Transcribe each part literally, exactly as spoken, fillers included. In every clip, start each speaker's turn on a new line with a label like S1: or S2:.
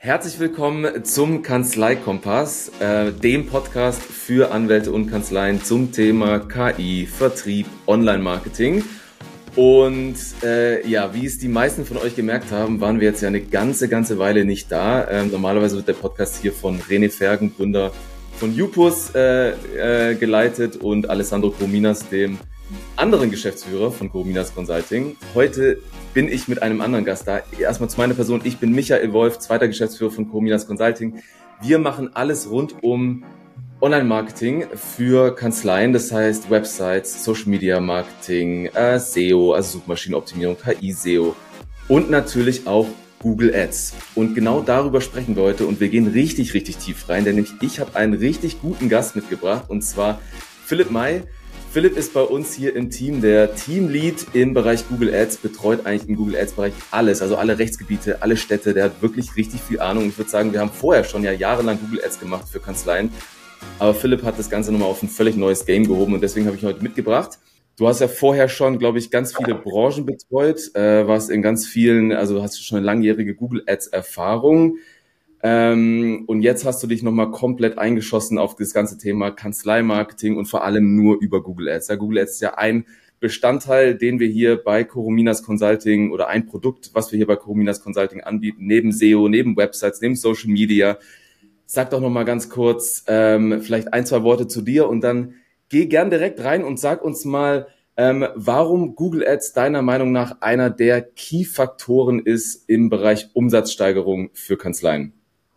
S1: Herzlich willkommen zum Kanzleikompass, äh, dem Podcast für Anwälte und Kanzleien zum Thema K I, Vertrieb, Online-Marketing. Und äh, ja, wie es die meisten von euch gemerkt haben, waren wir jetzt ja eine ganze, ganze Weile nicht da. Ähm, normalerweise wird der Podcast hier von René Fergen, Gründer von Upus, äh, äh, geleitet und Alessandro Corominas, dem anderen Geschäftsführer von Corominas Consulting. Heute bin ich mit einem anderen Gast da. Erstmal zu meiner Person. Ich bin Michael Wolf, zweiter Geschäftsführer von Corominas Consulting. Wir machen alles rund um Online-Marketing für Kanzleien, das heißt Websites, Social-Media-Marketing, äh, S E O, also Suchmaschinenoptimierung, K I-S E O und natürlich auch Google Ads. Und genau darüber sprechen wir heute und wir gehen richtig, richtig tief rein, denn nämlich ich habe einen richtig guten Gast mitgebracht und zwar Philipp May. Philipp ist bei uns hier im Team der Teamlead im Bereich Google Ads, betreut eigentlich im Google Ads Bereich alles, also alle Rechtsgebiete, alle Städte. Der hat wirklich richtig viel Ahnung. Ich würde sagen, wir haben vorher schon ja jahrelang Google Ads gemacht für Kanzleien. Aber Philipp hat das Ganze nochmal auf ein völlig neues Game gehoben und deswegen habe ich ihn heute mitgebracht. Du hast ja vorher schon, glaube ich, ganz viele Branchen betreut, äh, warst in ganz vielen, also hast du schon eine langjährige Google Ads Erfahrung. Ähm, und jetzt hast du dich nochmal komplett eingeschossen auf das ganze Thema Kanzleimarketing und vor allem nur über Google Ads. Ja, Google Ads ist ja ein Bestandteil, den wir hier bei Corominas Consulting oder ein Produkt, was wir hier bei Corominas Consulting anbieten, neben S E O, neben Websites, neben Social Media. Sag doch nochmal ganz kurz ähm, vielleicht ein, zwei Worte zu dir und dann geh gern direkt rein und sag uns mal, ähm, warum Google Ads deiner Meinung nach einer der Key-Faktoren ist im Bereich Umsatzsteigerung für Kanzleien.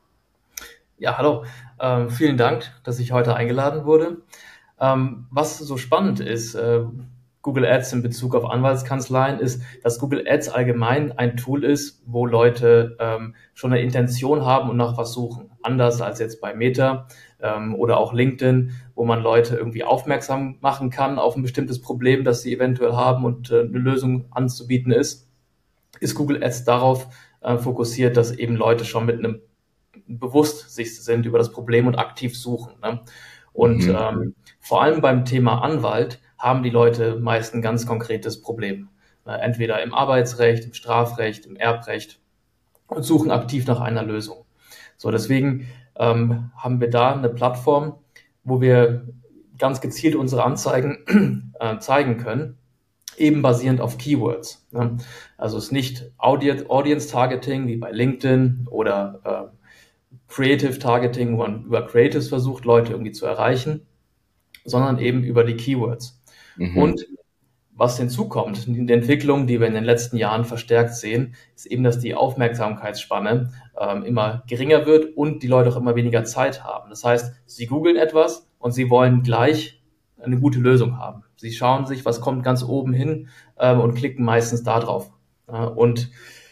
S2: Ja, hallo. Ähm, vielen Dank, dass ich heute eingeladen wurde. Ähm, was so spannend ist, äh, Google Ads in Bezug auf Anwaltskanzleien, ist, dass Google Ads allgemein ein Tool ist, wo Leute ähm, schon eine Intention haben und nach was suchen. Anders als jetzt bei Meta ähm, oder auch LinkedIn, wo man Leute irgendwie aufmerksam machen kann auf ein bestimmtes Problem, das sie eventuell haben und äh, eine Lösung anzubieten ist, ist Google Ads darauf äh, fokussiert, dass eben Leute schon mit einem bewusst sich sind über das Problem und aktiv suchen. Ne? Und mhm. ähm, vor allem beim Thema Anwalt haben die Leute meist ein ganz konkretes Problem. Äh, entweder im Arbeitsrecht, im Strafrecht, im Erbrecht und suchen aktiv nach einer Lösung. So, deswegen ähm, haben wir da eine Plattform, wo wir ganz gezielt unsere Anzeigen äh, zeigen können, eben basierend auf Keywords. Ne? Also es ist nicht Audience Targeting wie bei LinkedIn oder äh, Creative Targeting, wo man über Creatives versucht, Leute irgendwie zu erreichen, sondern eben über die Keywords. Mhm. Und was hinzukommt, die Entwicklung, die wir in den letzten Jahren verstärkt sehen, ist eben, dass die Aufmerksamkeitsspanne ähm, immer geringer wird und die Leute auch immer weniger Zeit haben. Das heißt, sie googeln etwas und sie wollen gleich eine gute Lösung haben. Sie schauen sich, was kommt ganz oben hin ähm, und klicken meistens da drauf. Äh, und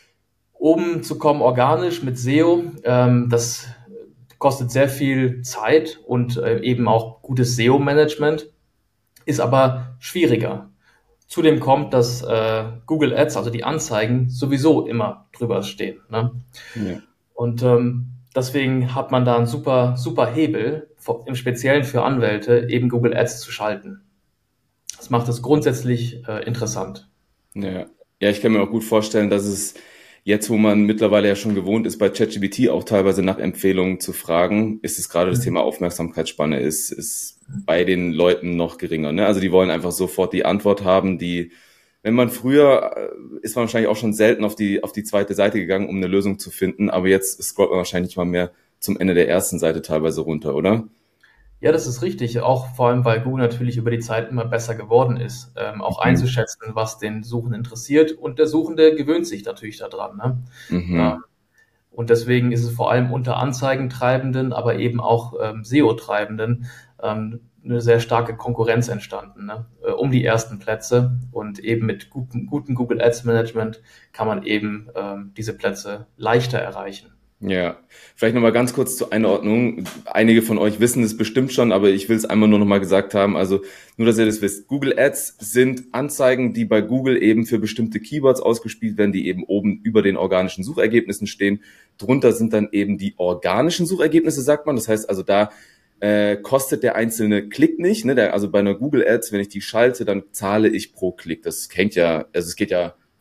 S2: oben zu kommen organisch mit S E O, ähm, das kostet sehr viel Zeit und äh, eben auch gutes S E O-Management, ist aber schwieriger. Zudem kommt, dass äh, Google Ads, also die Anzeigen, sowieso immer drüber stehen. Ne? Ja. Und ähm, deswegen hat man da einen super, super Hebel, im Speziellen für Anwälte, eben Google Ads zu schalten. Das macht es grundsätzlich äh, interessant.
S1: Ja. ja, ich kann mir auch gut vorstellen, dass es jetzt, wo man mittlerweile ja schon gewohnt ist, bei ChatGPT auch teilweise nach Empfehlungen zu fragen, ist es gerade das Thema Aufmerksamkeitsspanne, ist, ist bei den Leuten noch geringer. Ne? Also die wollen einfach sofort die Antwort haben, die, wenn man früher, ist man wahrscheinlich auch schon selten auf die, auf die zweite Seite gegangen, um eine Lösung zu finden, aber jetzt scrollt man wahrscheinlich mal mehr zum Ende der ersten Seite teilweise runter, oder?
S2: Ja, das ist richtig. Auch vor allem, weil Google natürlich über die Zeit immer besser geworden ist, ähm, auch mhm. einzuschätzen, was den Suchenden interessiert. Und der Suchende gewöhnt sich natürlich daran. Ne? Mhm. Ja. Und deswegen ist es vor allem unter Anzeigentreibenden, aber eben auch ähm, S E O-Treibenden ähm, eine sehr starke Konkurrenz entstanden, ne? äh, um die ersten Plätze. Und eben mit guten, guten Google Ads Management kann man eben ähm, diese Plätze leichter erreichen.
S1: Ja, vielleicht nochmal ganz kurz zur Einordnung. Einige von euch wissen es bestimmt schon, aber ich will es einmal nur nochmal gesagt haben. Also nur, dass ihr das wisst. Google Ads sind Anzeigen, die bei Google eben für bestimmte Keywords ausgespielt werden, die eben oben über den organischen Suchergebnissen stehen. Drunter sind dann eben die organischen Suchergebnisse, sagt man. Das heißt also, da äh, kostet der einzelne Klick nicht. Ne? Der, also bei einer Google Ads, wenn ich die schalte, dann zahle ich pro Klick. Das hängt ja, also es geht ja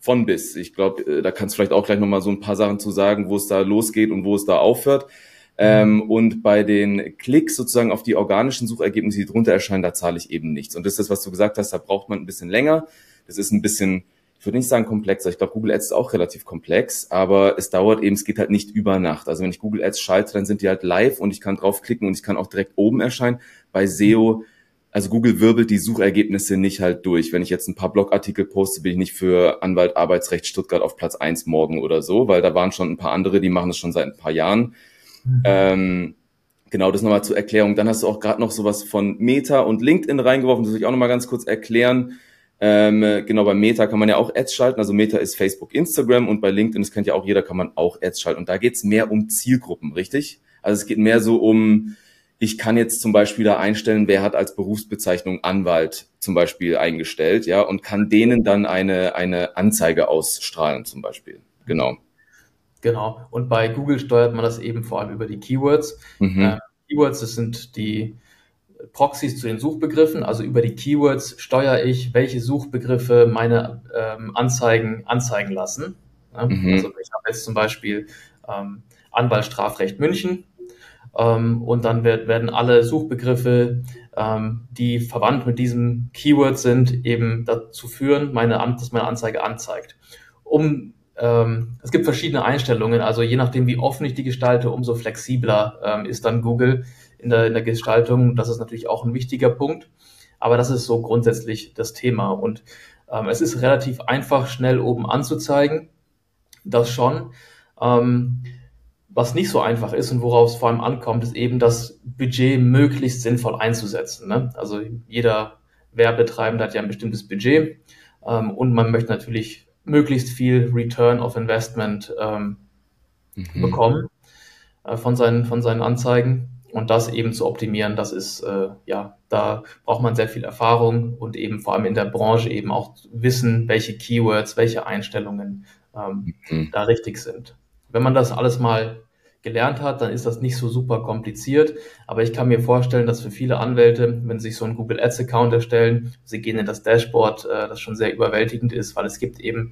S1: von bis. Ich glaube, da kannst du vielleicht auch gleich nochmal so ein paar Sachen zu sagen, wo es da losgeht und wo es da aufhört. Ähm, und bei den Klicks sozusagen auf die organischen Suchergebnisse, die drunter erscheinen, da zahle ich eben nichts. Und das ist das, was du gesagt hast, da braucht man ein bisschen länger. Das ist ein bisschen, ich würde nicht sagen komplexer. Ich glaube, Google Ads ist auch relativ komplex, aber es dauert eben, es geht halt nicht über Nacht. Also wenn ich Google Ads schalte, dann sind die halt live und ich kann draufklicken und ich kann auch direkt oben erscheinen. Bei S E O, also Google wirbelt die Suchergebnisse nicht halt durch. Wenn ich jetzt ein paar Blogartikel poste, bin ich nicht für Anwalt Arbeitsrecht Stuttgart auf Platz eins morgen oder so, weil da waren schon ein paar andere, die machen das schon seit ein paar Jahren. Mhm. Ähm, genau, das nochmal zur Erklärung. Dann hast du auch gerade noch sowas von Meta und LinkedIn reingeworfen. Das will ich auch nochmal ganz kurz erklären. Ähm, genau, bei Meta kann man ja auch Ads schalten. Also Meta ist Facebook, Instagram und bei LinkedIn, das kennt ja auch jeder, kann man auch Ads schalten. Und da geht's mehr um Zielgruppen, richtig? Also es geht mehr so um, ich kann jetzt zum Beispiel da einstellen, wer hat als Berufsbezeichnung Anwalt zum Beispiel eingestellt, ja, und kann denen dann eine, eine Anzeige ausstrahlen zum Beispiel. Genau.
S2: Genau. Und bei Google steuert man das eben vor allem über die Keywords. Mhm. Äh, Keywords, das sind die Proxys zu den Suchbegriffen. Also über die Keywords steuere ich, welche Suchbegriffe meine ähm, Anzeigen anzeigen lassen. Ja? Mhm. Also ich habe jetzt zum Beispiel ähm, Anwalt Strafrecht München. Ähm, und dann wird, werden alle Suchbegriffe, ähm, die verwandt mit diesem Keyword sind, eben dazu führen, meine, dass meine Anzeige anzeigt. Um Es gibt verschiedene Einstellungen, also je nachdem, wie offen ich die gestalte, umso flexibler ähm, ist dann Google in der, in der Gestaltung. Das ist natürlich auch ein wichtiger Punkt, aber das ist so grundsätzlich das Thema. Und ähm, es ist relativ einfach, schnell oben anzuzeigen, das schon. Ähm, was nicht so einfach ist und worauf es vor allem ankommt, ist eben das Budget möglichst sinnvoll einzusetzen. Ne? Also jeder Werbetreibende hat ja ein bestimmtes Budget ähm, und man möchte natürlich möglichst viel Return of Investment ähm, mhm. bekommen äh, von seinen von seinen Anzeigen und das eben zu optimieren, das ist äh, ja, da braucht man sehr viel Erfahrung und eben vor allem in der Branche eben auch wissen, welche Keywords, welche Einstellungen ähm, mhm. da richtig sind. Wenn man das alles mal gelernt hat, dann ist das nicht so super kompliziert, aber ich kann mir vorstellen, dass für viele Anwälte, wenn sie sich so einen Google Ads Account erstellen, sie gehen in das Dashboard, äh, das schon sehr überwältigend ist, weil es gibt eben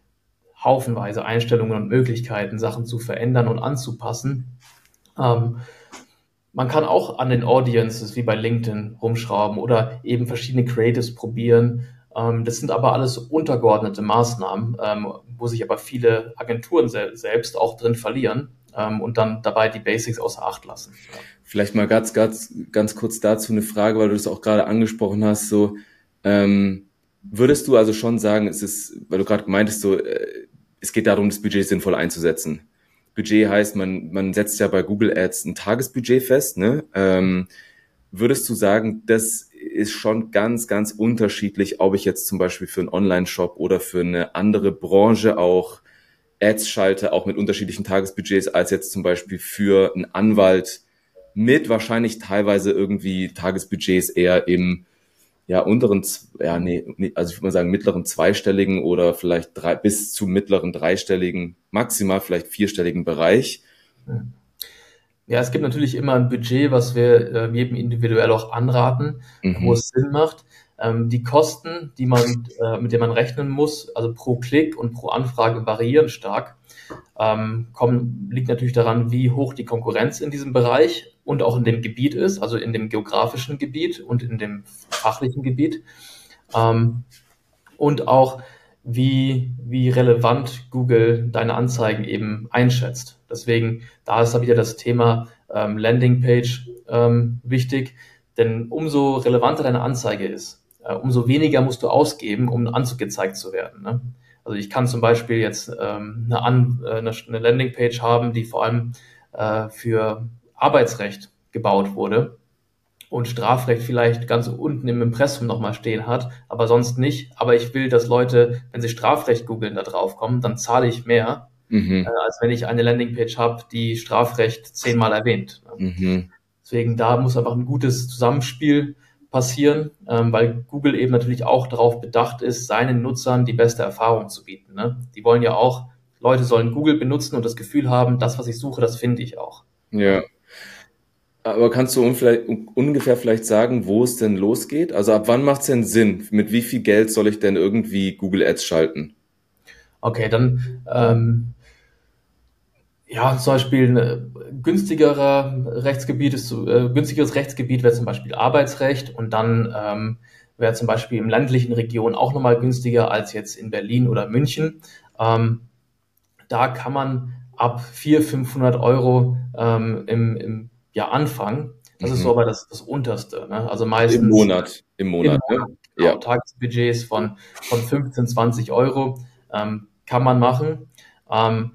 S2: haufenweise Einstellungen und Möglichkeiten, Sachen zu verändern und anzupassen. Ähm, man kann auch an den Audiences wie bei LinkedIn rumschrauben oder eben verschiedene Creatives probieren. Ähm, das sind aber alles untergeordnete Maßnahmen, ähm, wo sich aber viele Agenturen se- selbst auch drin verlieren. Ähm, und dann dabei die Basics außer Acht lassen.
S1: Vielleicht mal ganz, ganz, ganz kurz dazu eine Frage, weil du das auch gerade angesprochen hast, so, ähm, würdest du also schon sagen, es ist, weil du gerade meintest, so, äh, es geht darum, das Budget sinnvoll einzusetzen. Budget heißt, man, man setzt ja bei Google Ads ein Tagesbudget fest, ne? Ähm, würdest du sagen, das ist schon ganz, ganz unterschiedlich, ob ich jetzt zum Beispiel für einen Online-Shop oder für eine andere Branche auch Ads schalte, auch mit unterschiedlichen Tagesbudgets, als jetzt zum Beispiel für einen Anwalt mit wahrscheinlich teilweise irgendwie Tagesbudgets eher im ja unteren, ja nee, also ich würde mal sagen mittleren zweistelligen oder vielleicht drei, bis zu mittleren dreistelligen, maximal vielleicht vierstelligen Bereich.
S2: Ja, es gibt natürlich immer ein Budget, was wir äh, jedem individuell auch anraten, mhm. wo es Sinn macht. Ähm, die Kosten, die man, äh, mit denen man rechnen muss, also pro Klick und pro Anfrage variieren stark. Ähm, kommen, liegt natürlich daran, wie hoch die Konkurrenz in diesem Bereich und auch in dem Gebiet ist, also in dem geografischen Gebiet und in dem fachlichen Gebiet. Ähm, und auch, wie, wie relevant Google deine Anzeigen eben einschätzt. Deswegen, da ist da wieder das Thema ähm, Landingpage ähm, wichtig, denn umso relevanter deine Anzeige ist, äh, umso weniger musst du ausgeben, um angezeigt zu werden. Ne? Also ich kann zum Beispiel jetzt ähm, eine, An äh, eine, eine Landingpage haben, die vor allem äh, für Arbeitsrecht gebaut wurde und Strafrecht vielleicht ganz unten im Impressum nochmal stehen hat, aber sonst nicht. Aber ich will, dass Leute, wenn sie Strafrecht googeln, da drauf kommen, dann zahle ich mehr, mhm. äh, als wenn ich eine Landingpage habe, die Strafrecht zehnmal erwähnt. Mhm. Deswegen, da muss einfach ein gutes Zusammenspiel passieren, ähm, weil Google eben natürlich auch darauf bedacht ist, seinen Nutzern die beste Erfahrung zu bieten. Ne? Die wollen ja auch, Leute sollen Google benutzen und das Gefühl haben, das, was ich suche, das finde ich auch.
S1: Ja. Aber kannst du vielleicht, ungefähr vielleicht sagen, wo es denn losgeht? Also ab wann macht es denn Sinn? Mit wie viel Geld soll ich denn irgendwie Google Ads schalten?
S2: Okay, dann ähm, ja, zum Beispiel ein günstigerer Rechtsgebiet ist, äh, günstigeres Rechtsgebiet wäre zum Beispiel Arbeitsrecht und dann ähm, wäre zum Beispiel im ländlichen Region auch nochmal günstiger als jetzt in Berlin oder München. Ähm, da kann man ab vierhundert, fünfhundert Euro ähm, im, im Jahr anfangen. Das ist so
S1: Mhm.
S2: aber das, das Unterste. Ne? Also
S1: Im
S2: meistens
S1: Monat, im
S2: im
S1: Monat, ne?
S2: Monat, genau,
S1: Ja.
S2: Tagesbudgets von, von fünfzehn, zwanzig Euro ähm, kann man machen. Ähm,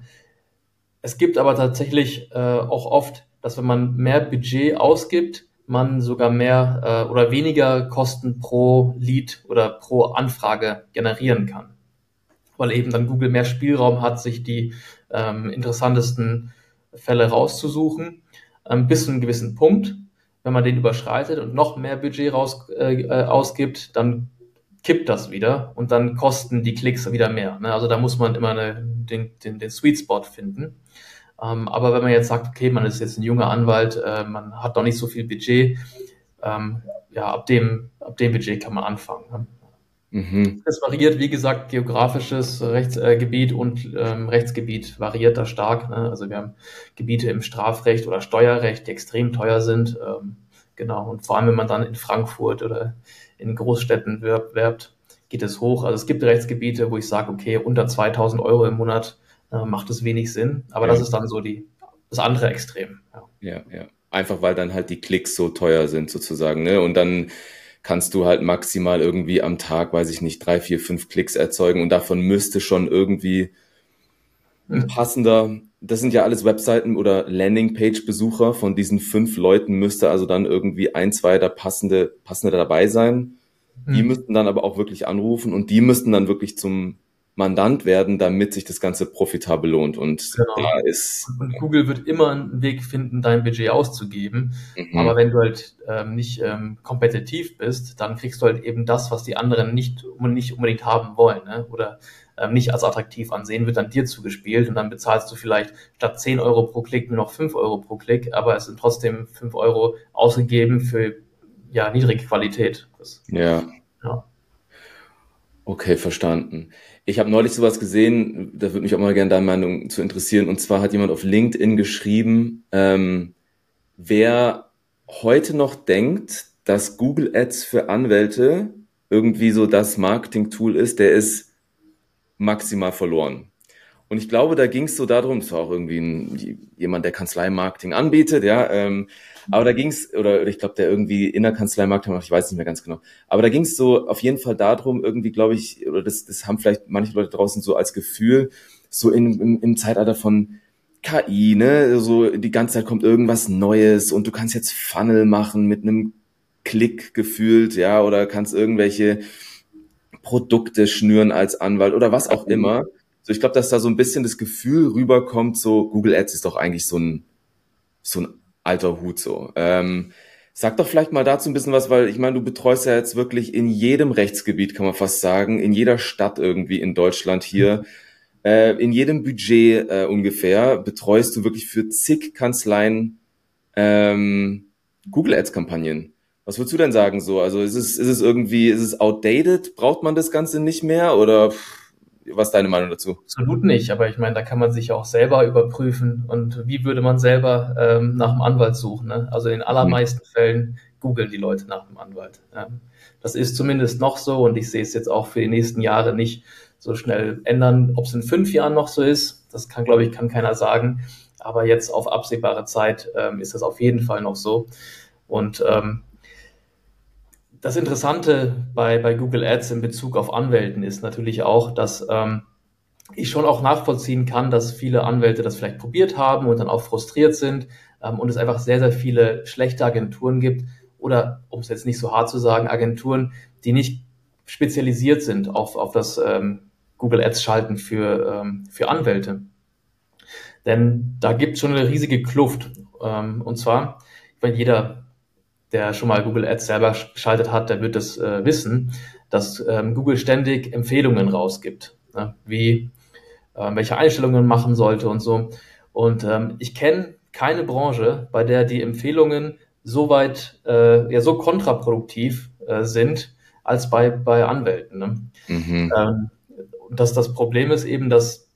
S2: es gibt aber tatsächlich äh, auch oft, dass wenn man mehr Budget ausgibt, man sogar mehr äh, oder weniger Kosten pro Lead oder pro Anfrage generieren kann, weil eben dann Google mehr Spielraum hat, sich die ähm, interessantesten Fälle rauszusuchen, ähm, bis zu einem gewissen Punkt. Wenn man den überschreitet und noch mehr Budget raus, äh, äh, ausgibt, dann kippt das wieder und dann kosten die Klicks wieder mehr. Ne? Also da muss man immer eine, den, den, den Sweet Spot finden. Ähm, aber wenn man jetzt sagt, okay, man ist jetzt ein junger Anwalt, äh, man hat noch nicht so viel Budget, ähm, ja, ab dem, ab dem Budget kann man anfangen. Ne?
S1: Mhm.
S2: Es variiert, wie gesagt, geografisches Rechtsgebiet äh, und ähm, Rechtsgebiet variiert da stark. Ne? Also wir haben Gebiete im Strafrecht oder Steuerrecht, die extrem teuer sind. Ähm, genau. Und vor allem, wenn man dann in Frankfurt oder in Großstädten wirbt, werbt, geht es hoch. Also es gibt Rechtsgebiete, wo ich sage, okay, unter zweitausend Euro im Monat äh, macht es wenig Sinn. Aber
S1: Ja,
S2: das ist dann so die, das andere Extrem. Ja.
S1: ja, ja. Einfach weil dann halt die Klicks so teuer sind sozusagen, ne? Und dann kannst du halt maximal irgendwie am Tag, weiß ich nicht, drei, vier, fünf Klicks erzeugen und davon müsste schon irgendwie ein
S2: Hm.
S1: passender, das sind ja alles Webseiten oder Landingpage-Besucher, von diesen fünf Leuten müsste also dann irgendwie ein, zwei der passende, passende dabei sein. Die
S2: Hm.
S1: müssten dann aber auch wirklich anrufen und die müssten dann wirklich zum Mandant werden, damit sich das Ganze profitabel lohnt. Und
S2: Genau.
S1: da ist,
S2: Und Google wird immer einen Weg finden, dein Budget auszugeben.
S1: mhm,
S2: Aber wenn du halt ähm, nicht ähm, kompetitiv bist, dann kriegst du halt eben das, was die anderen nicht, nicht unbedingt haben wollen, ne? Oder ähm, nicht als attraktiv ansehen, wird dann dir zugespielt und dann bezahlst du vielleicht statt zehn Euro pro Klick nur noch fünf Euro pro Klick, aber es sind trotzdem fünf Euro ausgegeben für ja, niedrige Qualität. Das,
S1: ja,
S2: ja.
S1: okay, verstanden. Ich habe neulich sowas gesehen, da würde mich auch mal gerne deine Meinung zu interessieren. Und zwar hat jemand auf LinkedIn geschrieben, ähm, wer heute noch denkt, dass Google Ads für Anwälte irgendwie so das Marketing-Tool ist, der ist maximal verloren. Und ich glaube, da ging es so darum, es war auch irgendwie ein, jemand, der Kanzleimarketing anbietet, ja, ähm, aber da ging es, oder ich glaube, der irgendwie in der Kanzleimarketing macht, ich weiß nicht mehr ganz genau, aber da ging es so auf jeden Fall darum, irgendwie glaube ich, oder das, das haben vielleicht manche Leute draußen so als Gefühl, so in, im, im Zeitalter von K I, ne, so die ganze Zeit kommt irgendwas Neues und du kannst jetzt Funnel machen mit einem Klick gefühlt, ja, oder kannst irgendwelche Produkte schnüren als Anwalt oder was auch immer. So, ich glaube, dass da so ein bisschen das Gefühl rüberkommt, so Google Ads ist doch eigentlich so ein so ein alter Hut so. Ähm, sag doch vielleicht mal dazu ein bisschen was, weil ich meine, du betreust ja jetzt wirklich in jedem Rechtsgebiet, kann man fast sagen, in jeder Stadt irgendwie in Deutschland hier, äh, in jedem Budget äh, ungefähr, betreust du wirklich für zig Kanzleien ähm, Google Ads-Kampagnen. Was würdest du denn sagen so? Also ist es, ist es irgendwie, ist es outdated? Braucht man das Ganze nicht mehr? Oder pff, was ist deine Meinung dazu?
S2: Absolut nicht, aber ich meine, da kann man sich ja auch selber überprüfen und wie würde man selber ähm, nach einem Anwalt suchen. Ne? Also in den
S1: Mhm.
S2: allermeisten Fällen googeln die Leute nach einem Anwalt. Ähm, das ist zumindest noch so und ich sehe es jetzt auch für die nächsten Jahre nicht so schnell ändern. Ob es in fünf Jahren noch so ist, das kann, glaube ich, kann keiner sagen. Aber jetzt auf absehbare Zeit ähm, ist das auf jeden Fall noch so. Und ähm, das Interessante bei, bei Google Ads in Bezug auf Anwälten ist natürlich auch, dass ähm, ich schon auch nachvollziehen kann, dass viele Anwälte das vielleicht probiert haben und dann auch frustriert sind ähm, und es einfach sehr, sehr viele schlechte Agenturen gibt oder, um es jetzt nicht so hart zu sagen, Agenturen, die nicht spezialisiert sind auf, auf das ähm, Google Ads Schalten für, ähm, für Anwälte. Denn da gibt es schon eine riesige Kluft. Ähm, und zwar, wenn jeder, der schon mal Google Ads selber geschaltet hat, der wird das äh, wissen, dass ähm, Google ständig Empfehlungen rausgibt, ne? Wie äh, welche Einstellungen man machen sollte und so. Und ähm, ich kenne keine Branche, bei der die Empfehlungen so weit, äh, ja, so kontraproduktiv äh, sind, als bei, bei Anwälten. Ne?
S1: Mhm.
S2: Ähm, und dass das Problem ist eben, dass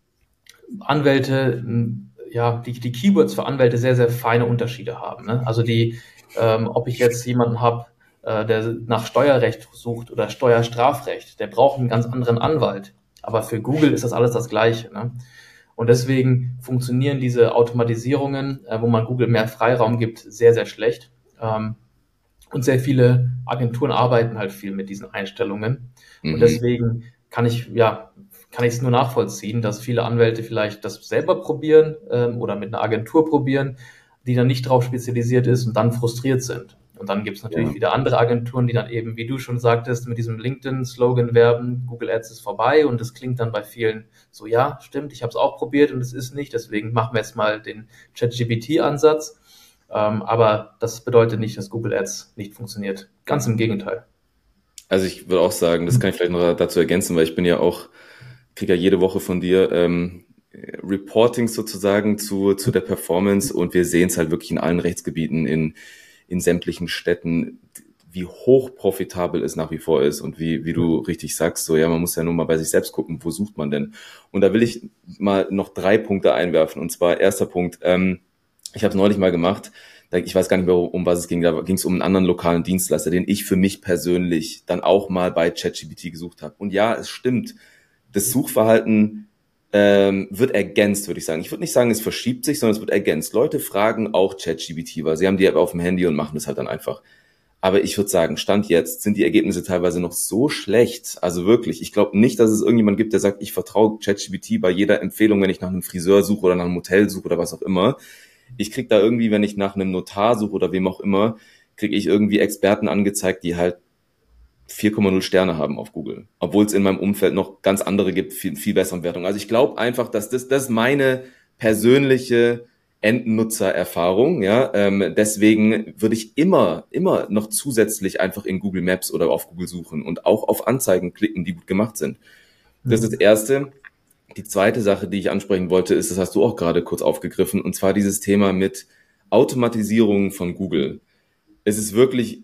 S2: Anwälte, ja, die, die Keywords für Anwälte sehr, sehr feine Unterschiede haben. Ne? Also die, ähm, ob ich jetzt jemanden habe, äh, der nach Steuerrecht sucht oder Steuerstrafrecht, der braucht einen ganz anderen Anwalt. Aber für Google ist das alles das Gleiche. Ne? Und deswegen funktionieren diese Automatisierungen, äh, wo man Google mehr Freiraum gibt, sehr, sehr schlecht. Ähm, und sehr viele Agenturen arbeiten halt viel mit diesen Einstellungen. Mhm. Und deswegen kann ich, ja, kann ich es nur nachvollziehen, dass viele Anwälte vielleicht das selber probieren ähm, oder mit einer Agentur probieren, die dann nicht darauf spezialisiert ist und dann frustriert sind. Und dann gibt es natürlich ja. wieder andere Agenturen, die dann eben, wie du schon sagtest, mit diesem LinkedIn-Slogan werben, Google Ads ist vorbei, und das klingt dann bei vielen so, ja, stimmt, ich habe es auch probiert und es ist nicht, deswegen machen wir jetzt mal den ChatGPT-Ansatz. Ähm, aber das bedeutet nicht, dass Google Ads nicht funktioniert. Ganz im Gegenteil.
S1: Also ich würde auch sagen, das kann ich vielleicht noch dazu ergänzen, weil ich bin ja auch, kriege ja jede Woche von dir ähm, Reportings sozusagen zu zu der Performance, und wir sehen es halt wirklich in allen Rechtsgebieten, in in sämtlichen Städten, wie hoch profitabel es nach wie vor ist, und wie wie du richtig sagst, so ja, man muss ja nur mal bei sich selbst gucken, wo sucht man denn? Und da will ich mal noch drei Punkte einwerfen. Und zwar erster Punkt, ähm, ich habe es neulich mal gemacht, ich weiß gar nicht mehr, um was es ging, da ging es um einen anderen lokalen Dienstleister, den ich für mich persönlich dann auch mal bei ChatGPT gesucht habe. Und ja, es stimmt, das Suchverhalten ähm, wird ergänzt, würde ich sagen. Ich würde nicht sagen, es verschiebt sich, sondern es wird ergänzt. Leute fragen auch ChatGPT, weil sie haben die App auf dem Handy und machen das halt dann einfach. Aber ich würde sagen, Stand jetzt sind die Ergebnisse teilweise noch so schlecht. Also wirklich, ich glaube nicht, dass es irgendjemand gibt, der sagt, ich vertraue ChatGPT bei jeder Empfehlung, wenn ich nach einem Friseur suche oder nach einem Hotel suche oder was auch immer. Ich krieg da irgendwie, wenn ich nach einem Notar suche oder wem auch immer, kriege ich irgendwie Experten angezeigt, die halt vier Komma null Sterne haben auf Google. Obwohl es in meinem Umfeld noch ganz andere gibt, viel, viel bessere Wertungen. Also ich glaube einfach, dass das, das ist meine persönliche Endnutzererfahrung. Ja, ähm, deswegen würde ich immer, immer noch zusätzlich einfach in Google Maps oder auf Google suchen und auch auf Anzeigen klicken, die gut gemacht sind. Das ist das Erste. Die zweite Sache, die ich ansprechen wollte, ist, das hast du auch gerade kurz aufgegriffen, und zwar dieses Thema mit Automatisierung von Google. Es ist wirklich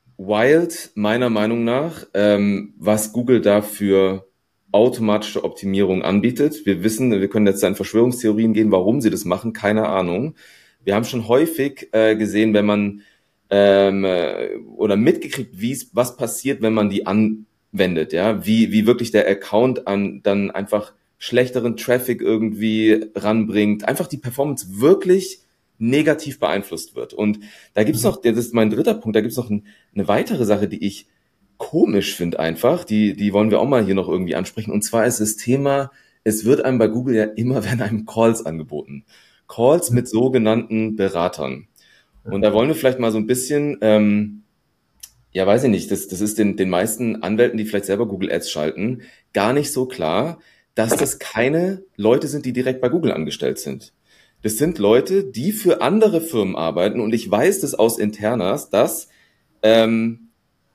S1: wild, meiner Meinung nach, ähm, was Google da für automatische Optimierung anbietet. Wir wissen, wir können jetzt in Verschwörungstheorien gehen, warum sie das machen, keine Ahnung. Wir haben schon häufig äh, gesehen, wenn man ähm, äh, oder mitgekriegt, wie es was passiert, wenn man die anwendet, ja, wie wie wirklich der Account an dann einfach schlechteren Traffic irgendwie ranbringt, einfach die Performance wirklich negativ beeinflusst wird. Und da gibt's noch, das ist mein dritter Punkt, da gibt's noch ein, eine weitere Sache, die ich komisch finde einfach, die die wollen wir auch mal hier noch irgendwie ansprechen, und zwar ist das Thema, es wird einem bei Google ja immer, werden einem Calls angeboten. Calls mit sogenannten Beratern. Und da wollen wir vielleicht mal so ein bisschen, ähm, ja, weiß ich nicht, das, das ist den, den meisten Anwälten, die vielleicht selber Google Ads schalten, gar nicht so klar, dass das keine Leute sind, die direkt bei Google angestellt sind. Das sind Leute, die für andere Firmen arbeiten, und ich weiß das aus Internas, dass ähm,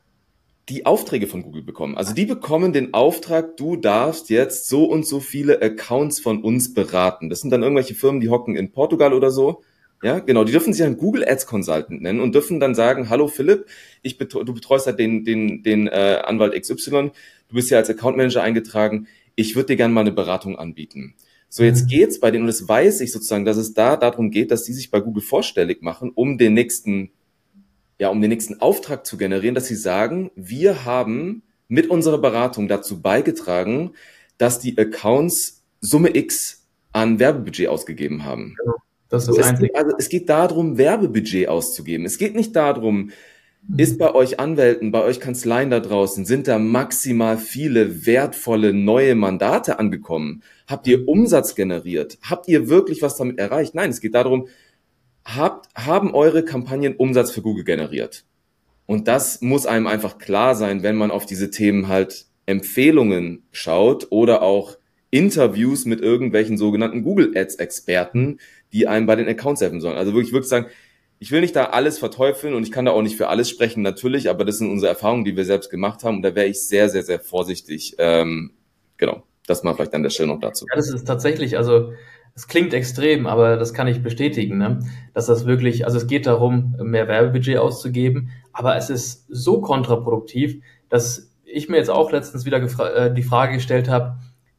S1: die Aufträge von Google bekommen. Also die bekommen den Auftrag, du darfst jetzt so und so viele Accounts von uns beraten. Das sind dann irgendwelche Firmen, die hocken in Portugal oder so. Ja, genau, die dürfen sich dann Google Ads Consultant nennen und dürfen dann sagen, hallo Philipp, ich betreue, du betreust halt den, den, den äh, Anwalt X Y, du bist ja als Account Manager eingetragen, ich würde dir gerne mal eine Beratung anbieten. So, jetzt geht's bei denen, und das weiß ich sozusagen, dass es da darum geht, dass die sich bei Google vorstellig machen, um den nächsten, ja, um den nächsten Auftrag zu generieren, dass sie sagen, wir haben mit unserer Beratung dazu beigetragen, dass die Accounts Summe X an Werbebudget ausgegeben haben.
S2: Ja, das ist
S1: so,
S2: das
S1: es, geht, also, es geht darum, Werbebudget auszugeben. Es geht nicht darum, ist bei euch Anwälten, bei euch Kanzleien da draußen, sind da maximal viele wertvolle neue Mandate angekommen? Habt ihr Umsatz generiert? Habt ihr wirklich was damit erreicht? Nein, es geht darum, habt, haben eure Kampagnen Umsatz für Google generiert? Und das muss einem einfach klar sein, wenn man auf diese Themen halt Empfehlungen schaut oder auch Interviews mit irgendwelchen sogenannten Google Ads Experten, die einem bei den Accounts helfen sollen. Also wirklich, wirklich sagen, ich will nicht da alles verteufeln, und ich kann da auch nicht für alles sprechen, natürlich, aber das sind unsere Erfahrungen, die wir selbst gemacht haben, und da wäre ich sehr, sehr, sehr vorsichtig. Ähm, genau, das mal vielleicht an der Stelle noch dazu.
S2: Ja, das ist tatsächlich, also es klingt extrem, aber das kann ich bestätigen, ne? Dass das wirklich, also es geht darum, mehr Werbebudget auszugeben, aber es ist so kontraproduktiv, dass ich mir jetzt auch letztens wieder gefra- äh, die Frage gestellt habe,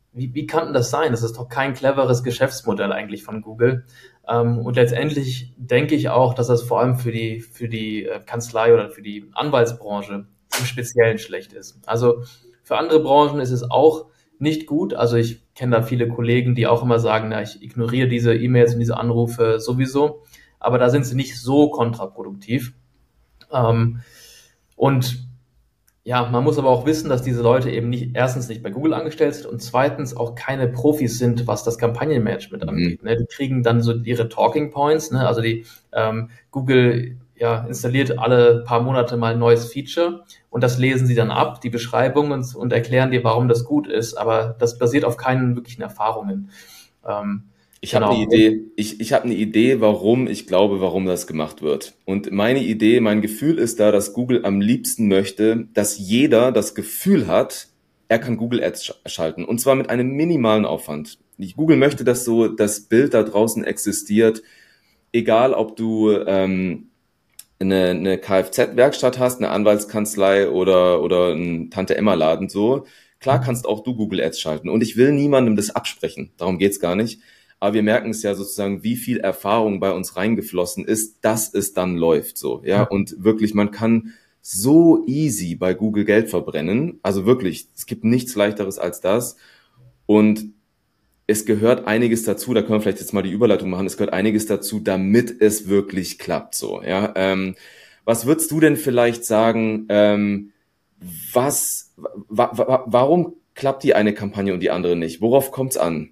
S2: wie, wie kann denn das sein? Das ist doch kein cleveres Geschäftsmodell eigentlich von Google. Ähm, und letztendlich denke ich auch, dass das vor allem für die, für die äh, Kanzlei oder für die Anwaltsbranche im Speziellen schlecht ist. Also für andere Branchen ist es auch nicht gut. Also ich kenne da viele Kollegen, die auch immer sagen, na, ich ignoriere diese E-Mails und diese Anrufe sowieso. Aber da sind sie nicht so kontraproduktiv. Ähm, und ja, man muss aber auch wissen, dass diese Leute eben nicht, erstens nicht bei Google angestellt sind und zweitens auch keine Profis sind, was das Kampagnenmanagement
S1: Mhm.
S2: angeht. Ne? Die kriegen dann so ihre Talking Points, ne? Also die ähm, Google ja, installiert alle paar Monate mal ein neues Feature und das lesen sie dann ab, die Beschreibung und, und erklären dir, warum das gut ist, aber das basiert auf keinen wirklichen Erfahrungen. Ähm,
S1: Ich habe eine
S2: genau.
S1: Idee, ich, ich habe eine Idee, warum ich glaube, warum das gemacht wird. Und meine Idee, mein Gefühl ist da, dass Google am liebsten möchte, dass jeder das Gefühl hat, er kann Google Ads sch- schalten. Und zwar mit einem minimalen Aufwand. Ich- Google möchte, dass so das Bild da draußen existiert, egal ob du ähm, eine, eine Kfz-Werkstatt hast, eine Anwaltskanzlei oder, oder ein Tante-Emma-Laden so. Klar kannst auch du Google Ads schalten. Und ich will niemandem das absprechen. Darum geht's gar nicht. Aber wir merken es ja sozusagen, wie viel Erfahrung bei uns reingeflossen ist, dass es dann läuft so. Ja, und wirklich, man kann so easy bei Google Geld verbrennen. Also wirklich, es gibt nichts Leichteres als das. Und es gehört einiges dazu, da können wir vielleicht jetzt mal die Überleitung machen, es gehört einiges dazu, damit es wirklich klappt so, ja. Ähm, was würdest du denn vielleicht sagen, ähm, was, wa, wa, warum klappt die eine Kampagne und die andere nicht? Worauf kommt's an?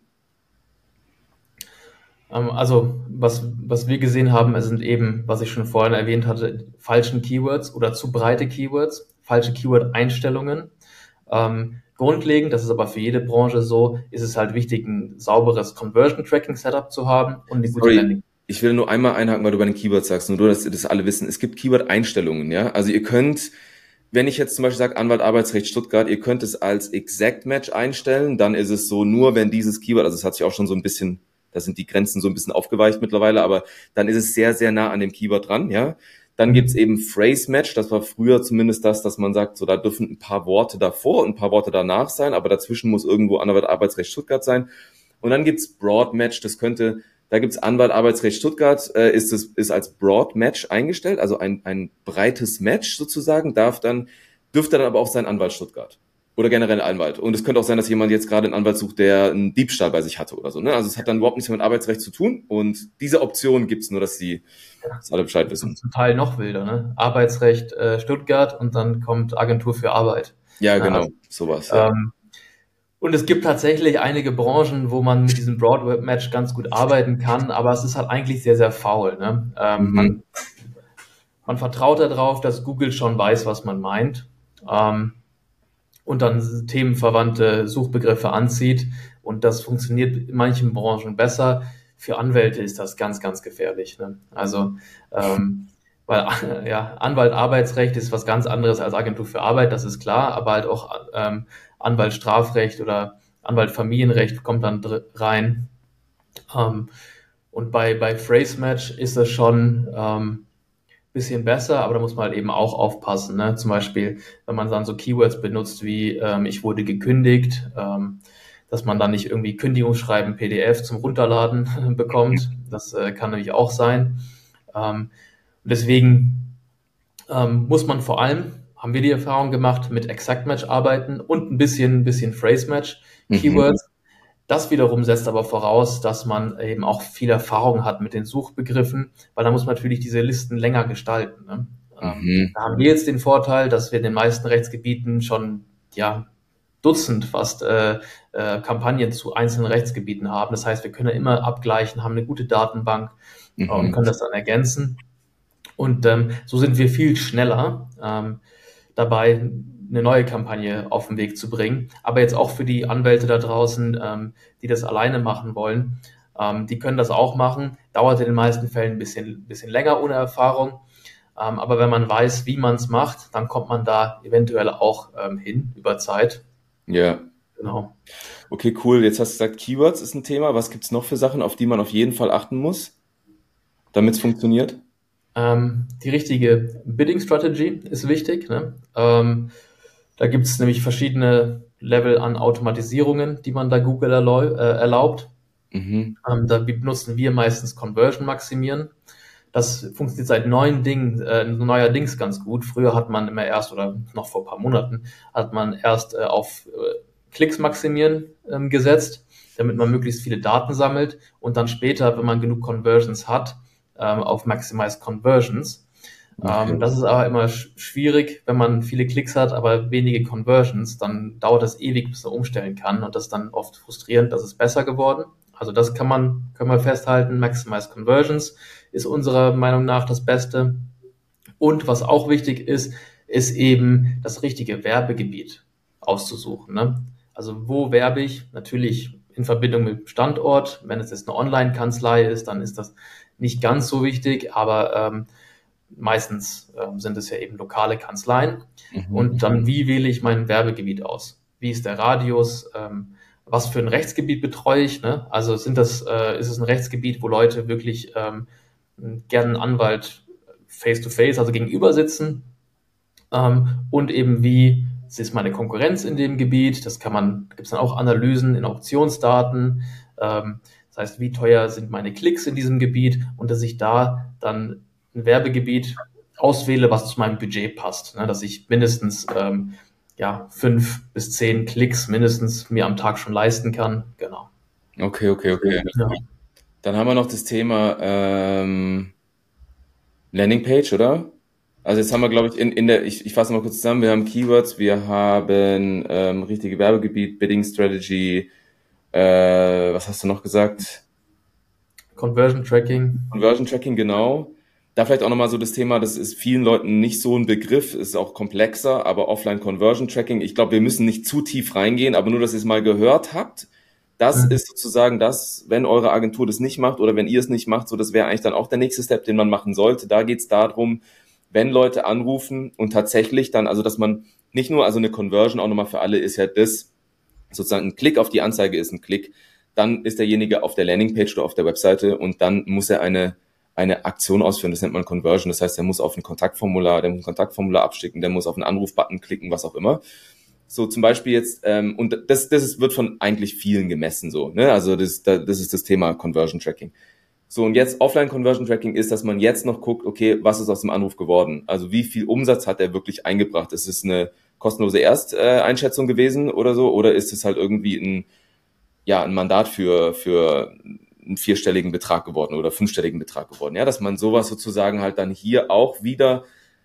S2: Ähm, Also, was, was wir gesehen haben, es sind eben, was ich schon vorhin erwähnt hatte, falschen Keywords oder zu breite Keywords, falsche Keyword-Einstellungen. Ähm, grundlegend, das ist aber für jede Branche so, ist es halt wichtig, ein sauberes Conversion-Tracking-Setup zu haben und eine gute
S1: Sorry,
S2: Landing.
S1: ich will nur einmal einhaken, weil du bei den Keywords sagst, nur dass das alle wissen. Es gibt Keyword-Einstellungen, ja. Also ihr könnt, wenn ich jetzt zum Beispiel sage, Anwalt Arbeitsrecht Stuttgart, ihr könnt es als Exact Match einstellen, dann ist es so, nur wenn dieses Keyword, also es hat sich auch schon so ein bisschen, da sind die Grenzen so ein bisschen aufgeweicht mittlerweile, aber dann ist es sehr, sehr nah an dem Keyword dran, ja. Dann gibt's eben Phrase Match, das war früher zumindest das, dass man sagt, so da dürfen ein paar Worte davor und ein paar Worte danach sein, aber dazwischen muss irgendwo Anwalt Arbeitsrecht Stuttgart sein. Und dann gibt's Broad Match, das könnte, da gibt's Anwalt Arbeitsrecht Stuttgart, äh, ist es ist als Broad Match eingestellt, also ein ein breites Match sozusagen, darf dann dürfte dann aber auch sein Anwalt Stuttgart oder generell ein Anwalt. Und es könnte auch sein, dass jemand jetzt gerade einen Anwalt sucht, der einen Diebstahl bei sich hatte oder so. Ne? Also es hat dann überhaupt nichts mehr mit Arbeitsrecht zu tun. Und diese Option gibt's nur, dass die dass alle Bescheid
S2: Zum,
S1: wissen.
S2: zum Teil noch wilder, ne? Arbeitsrecht äh, Stuttgart und dann kommt Agentur für Arbeit.
S1: Ja,
S2: Ja,
S1: genau,
S2: also,
S1: sowas, ja.
S2: ähm, und es gibt tatsächlich einige Branchen, wo man mit diesem Broad Match ganz gut arbeiten kann, aber es ist halt eigentlich sehr, sehr faul. Ne? Ähm,
S1: Mhm.
S2: man, man vertraut darauf, dass Google schon weiß, was man meint. Ähm, und dann themenverwandte Suchbegriffe anzieht. Und das funktioniert in manchen Branchen besser. Für Anwälte ist das ganz, ganz gefährlich. Ne? Also, ähm, weil ja, Anwalt Arbeitsrecht ist was ganz anderes als Agentur für Arbeit, das ist klar, aber halt auch ähm, Anwalt Strafrecht oder Anwalt Familienrecht kommt dann rein. Ähm, und bei, bei Phrase Match ist das schon ähm, bisschen besser, aber da muss man halt eben auch aufpassen. Ne? Zum Beispiel, wenn man dann so Keywords benutzt wie ähm, ich wurde gekündigt, ähm, dass man dann nicht irgendwie Kündigungsschreiben P D F zum Runterladen bekommt. Das äh, kann nämlich auch sein. Ähm, deswegen ähm, muss man vor allem, haben wir die Erfahrung gemacht, mit Exact Match arbeiten und ein bisschen, ein bisschen Phrase Match
S1: Mhm.
S2: Keywords. Das wiederum setzt aber voraus, dass man eben auch viel Erfahrung hat mit den Suchbegriffen, weil da muss man natürlich diese Listen länger gestalten. Ne? Ähm,
S1: Mhm.
S2: da haben wir jetzt den Vorteil, dass wir in den meisten Rechtsgebieten schon ja Dutzend fast äh, äh, Kampagnen zu einzelnen Rechtsgebieten haben. Das heißt, wir können immer abgleichen, haben eine gute Datenbank äh, und
S1: Mhm.
S2: können das dann ergänzen. Und ähm, so sind wir viel schneller ähm, dabei, eine neue Kampagne auf den Weg zu bringen. Aber jetzt auch für die Anwälte da draußen, ähm, die das alleine machen wollen, ähm, die können das auch machen. Dauert in den meisten Fällen ein bisschen, bisschen länger ohne Erfahrung. Ähm, aber wenn man weiß, wie man es macht, dann kommt man da eventuell auch ähm, hin über Zeit.
S1: Ja.
S2: Genau.
S1: Okay, cool. Jetzt hast du gesagt, Keywords ist ein Thema. Was gibt's noch für Sachen, auf die man auf jeden Fall achten muss, damit es funktioniert?
S2: Ähm, die richtige Bidding Strategy ist wichtig. Ne? Ähm, da gibt es nämlich verschiedene Level an Automatisierungen, die man da Google erlau- äh, erlaubt.
S1: Mhm.
S2: Ähm, da benutzen wir meistens Conversion maximieren. Das funktioniert seit neuen Dingen, äh, neuerdings ganz gut. Früher hat man immer erst, oder noch vor ein paar Monaten, hat man erst äh, auf äh, Klicks maximieren ähm, gesetzt, damit man möglichst viele Daten sammelt und dann später, wenn man genug Conversions hat, ähm, auf Maximize Conversions.
S1: Okay.
S2: Ähm, das ist aber immer sch- schwierig, wenn man viele Klicks hat, aber wenige Conversions, dann dauert das ewig, bis man umstellen kann und das ist dann oft frustrierend. Das ist besser geworden. Also das kann man, können wir festhalten. Maximize Conversions ist unserer Meinung nach das Beste. Und was auch wichtig ist, ist eben das richtige Werbegebiet auszusuchen. Ne? Also wo werbe ich? Natürlich in Verbindung mit dem Standort. Wenn es jetzt eine Online-Kanzlei ist, dann ist das nicht ganz so wichtig, aber ähm, meistens ähm, sind es ja eben lokale Kanzleien.
S1: Mhm.
S2: Und dann, wie wähle ich mein Werbegebiet aus? Wie ist der Radius? Ähm, was für ein Rechtsgebiet betreue ich? Ne? Also sind das, äh, ist es ein Rechtsgebiet, wo Leute wirklich ähm, gerne einen Anwalt face-to-face, also gegenüber sitzen? Ähm, und eben wie ist meine Konkurrenz in dem Gebiet? Das kann man, gibt es dann auch Analysen in Auktionsdaten. Ähm, das heißt, wie teuer sind meine Klicks in diesem Gebiet? Und dass ich da dann ein Werbegebiet auswähle, was zu meinem Budget passt, ne? Dass ich mindestens ähm, ja, fünf bis zehn Klicks mindestens mir am Tag schon leisten kann. Genau.
S1: Okay, okay, okay.
S2: Ja.
S1: Dann haben wir noch das Thema ähm, Landingpage, oder? Also jetzt haben wir, glaube ich, in, in der, ich, ich fasse mal kurz zusammen, wir haben Keywords, wir haben ähm, richtige Werbegebiet, Bidding Strategy, äh, was hast du noch gesagt?
S2: Conversion Tracking.
S1: Conversion Tracking, genau. Da vielleicht auch nochmal so das Thema, das ist vielen Leuten nicht so ein Begriff, ist auch komplexer, aber Offline Conversion Tracking, ich glaube, wir müssen nicht zu tief reingehen, aber nur, dass ihr es mal gehört habt. Das
S2: Mhm.
S1: ist sozusagen das, wenn eure Agentur das nicht macht oder wenn ihr es nicht macht, so das wäre eigentlich dann auch der nächste Step, den man machen sollte. Da geht es darum, wenn Leute anrufen und tatsächlich dann, also dass man nicht nur, also eine Conversion auch nochmal für alle ist ja das, sozusagen ein Klick auf die Anzeige ist ein Klick, dann ist derjenige auf der Landingpage oder auf der Webseite und dann muss er eine eine Aktion ausführen, das nennt man Conversion, das heißt, der muss auf ein Kontaktformular, der muss ein Kontaktformular abschicken, der muss auf einen Anrufbutton klicken, was auch immer. So zum Beispiel jetzt, ähm, und das, das ist, wird von eigentlich vielen gemessen so, ne? Also das, das ist das Thema Conversion Tracking. So, und jetzt Offline Conversion Tracking ist, dass man jetzt noch guckt, okay, was ist aus dem Anruf geworden? Also wie viel Umsatz hat er wirklich eingebracht? Ist es eine kostenlose Ersteinschätzung gewesen oder so? Oder ist es halt irgendwie ein, ja, ein Mandat für, für einen vierstelligen Betrag geworden oder fünfstelligen Betrag geworden? Ja, dass man sowas sozusagen halt dann hier auch wieder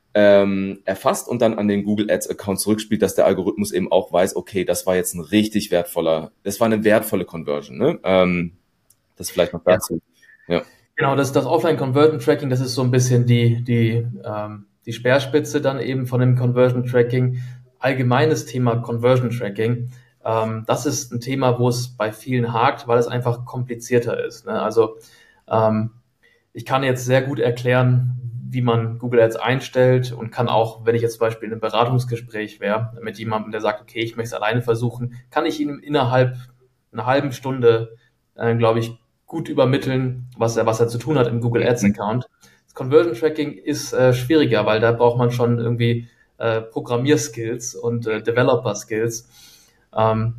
S1: ähm, erfasst und dann an den Google Ads Account zurückspielt, dass der Algorithmus eben auch weiß, okay, das war jetzt ein richtig wertvoller, das war eine wertvolle Conversion, ne? Ähm, das vielleicht noch dazu. Ja.
S2: Genau, das, das Offline-Conversion-Tracking, das ist so ein bisschen die, die, ähm, die Speerspitze dann eben von dem Conversion-Tracking. Allgemeines Thema Conversion-Tracking, ähm, das ist ein Thema, wo es bei vielen hakt, weil es einfach komplizierter ist. Ne? Also ähm, ich kann jetzt sehr gut erklären, wie man Google Ads einstellt und kann auch, wenn ich jetzt zum Beispiel in einem Beratungsgespräch wäre mit jemandem, der sagt, okay, ich möchte es alleine versuchen, kann ich ihm innerhalb einer halben Stunde, äh, glaube ich, gut übermitteln, was er, was er zu tun hat im Google Ads Account. Das Conversion Tracking ist äh, schwieriger, weil da braucht man schon irgendwie äh, Programmierskills und äh, Developer Skills, ähm,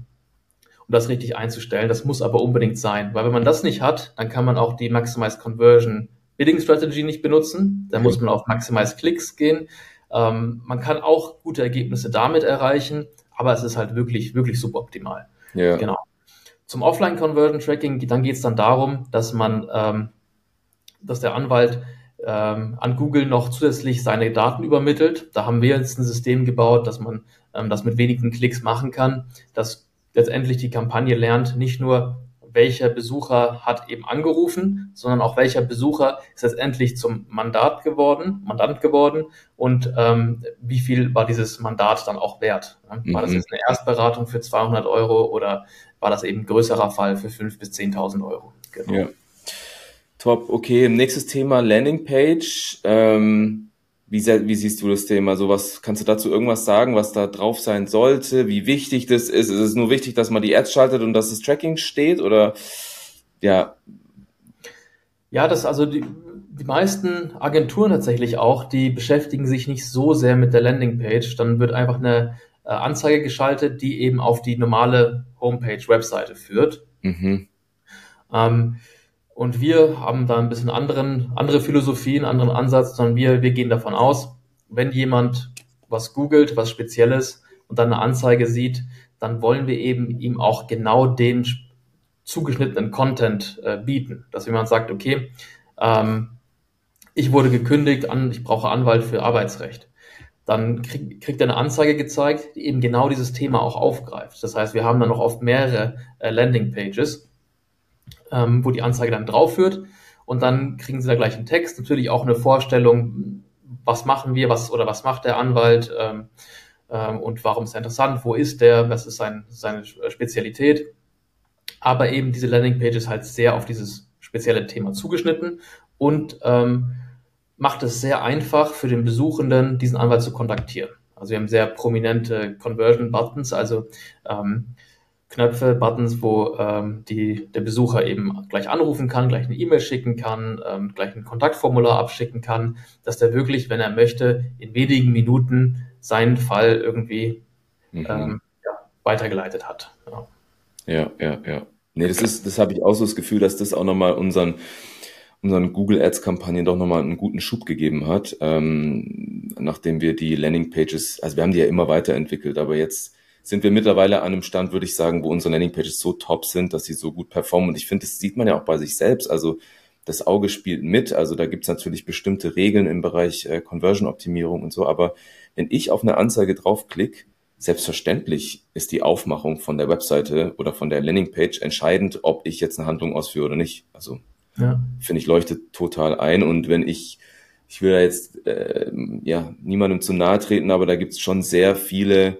S2: um das richtig einzustellen. Das muss aber unbedingt sein, weil wenn man das nicht hat, dann kann man auch die Maximize Conversion Bidding Strategy nicht benutzen. Da muss man auf Maximize Klicks gehen. Ähm, man kann auch gute Ergebnisse damit erreichen, aber es ist halt wirklich, wirklich suboptimal.
S1: Ja.
S2: Genau. Zum Offline-Conversion-Tracking, dann geht es dann darum, dass man, ähm, dass der Anwalt ähm, an Google noch zusätzlich seine Daten übermittelt. Da haben wir jetzt ein System gebaut, dass man ähm, das mit wenigen Klicks machen kann, dass letztendlich die Kampagne lernt, nicht nur welcher Besucher hat eben angerufen, sondern auch welcher Besucher ist letztendlich zum Mandat geworden, Mandant geworden und ähm, wie viel war dieses Mandat dann auch wert. Ne? War das jetzt eine Erstberatung für zweihundert Euro oder war das eben ein größerer Fall für fünftausend bis zehntausend Euro?
S1: Genau. Ja. Top, okay. Nächstes Thema Landingpage. Ähm, wie, wie siehst du das Thema? So was, kannst du dazu irgendwas sagen, was da drauf sein sollte? Wie wichtig das ist? Ist es nur wichtig, dass man die Ads schaltet und dass das Tracking steht? Oder ja?
S2: Ja, das also die, die meisten Agenturen tatsächlich auch, die beschäftigen sich nicht so sehr mit der Landingpage. Dann wird einfach eine äh, Anzeige geschaltet, die eben auf die normale Homepage, Webseite führt.
S1: Mhm.
S2: Ähm, und wir haben da ein bisschen anderen, andere Philosophie, einen anderen Ansatz, sondern wir, wir gehen davon aus, wenn jemand was googelt, was Spezielles und dann eine Anzeige sieht, dann wollen wir eben ihm auch genau den zugeschnittenen Content äh, bieten. Dass jemand sagt, okay, ähm, ich wurde gekündigt, an, ich brauche Anwalt für Arbeitsrecht. Dann krieg, kriegt er eine Anzeige gezeigt, die eben genau dieses Thema auch aufgreift. Das heißt, wir haben dann noch oft mehrere äh, Landingpages, ähm, wo die Anzeige dann drauf führt und dann kriegen sie da gleich einen Text, natürlich auch eine Vorstellung, was machen wir, was oder was macht der Anwalt ähm, ähm, und warum ist er interessant, wo ist der, was ist sein, seine Spezialität. Aber eben diese Landingpage ist halt sehr auf dieses spezielle Thema zugeschnitten und ähm, macht es sehr einfach für den Besuchenden, diesen Anwalt zu kontaktieren. Also wir haben sehr prominente Conversion-Buttons, also ähm, Knöpfe, Buttons, wo ähm, die, der Besucher eben gleich anrufen kann, gleich eine E-Mail schicken kann, ähm, gleich ein Kontaktformular abschicken kann, dass der wirklich, wenn er möchte, in wenigen Minuten seinen Fall irgendwie
S1: Mhm.
S2: ähm, ja, weitergeleitet hat. Ja.
S1: Ja, ja, ja. Nee, das ist, das habe ich auch so das Gefühl, dass das auch nochmal unseren, unseren Google Ads-Kampagnen doch nochmal einen guten Schub gegeben hat, ähm, nachdem wir die Landingpages, also wir haben die ja immer weiterentwickelt, aber jetzt sind wir mittlerweile an einem Stand, würde ich sagen, wo unsere Landingpages so top sind, dass sie so gut performen. Und ich finde, das sieht man ja auch bei sich selbst. Also das Auge spielt mit. Also da gibt's natürlich bestimmte Regeln im Bereich äh, Conversion-Optimierung und so. Aber wenn ich auf eine Anzeige draufklicke, selbstverständlich ist die Aufmachung von der Webseite oder von der Landingpage entscheidend, ob ich jetzt eine Handlung ausführe oder nicht. Also
S2: Ja.
S1: finde ich, leuchtet total ein. Und wenn ich, ich will da jetzt äh, ja niemandem zu nahe treten, aber da gibt's schon sehr viele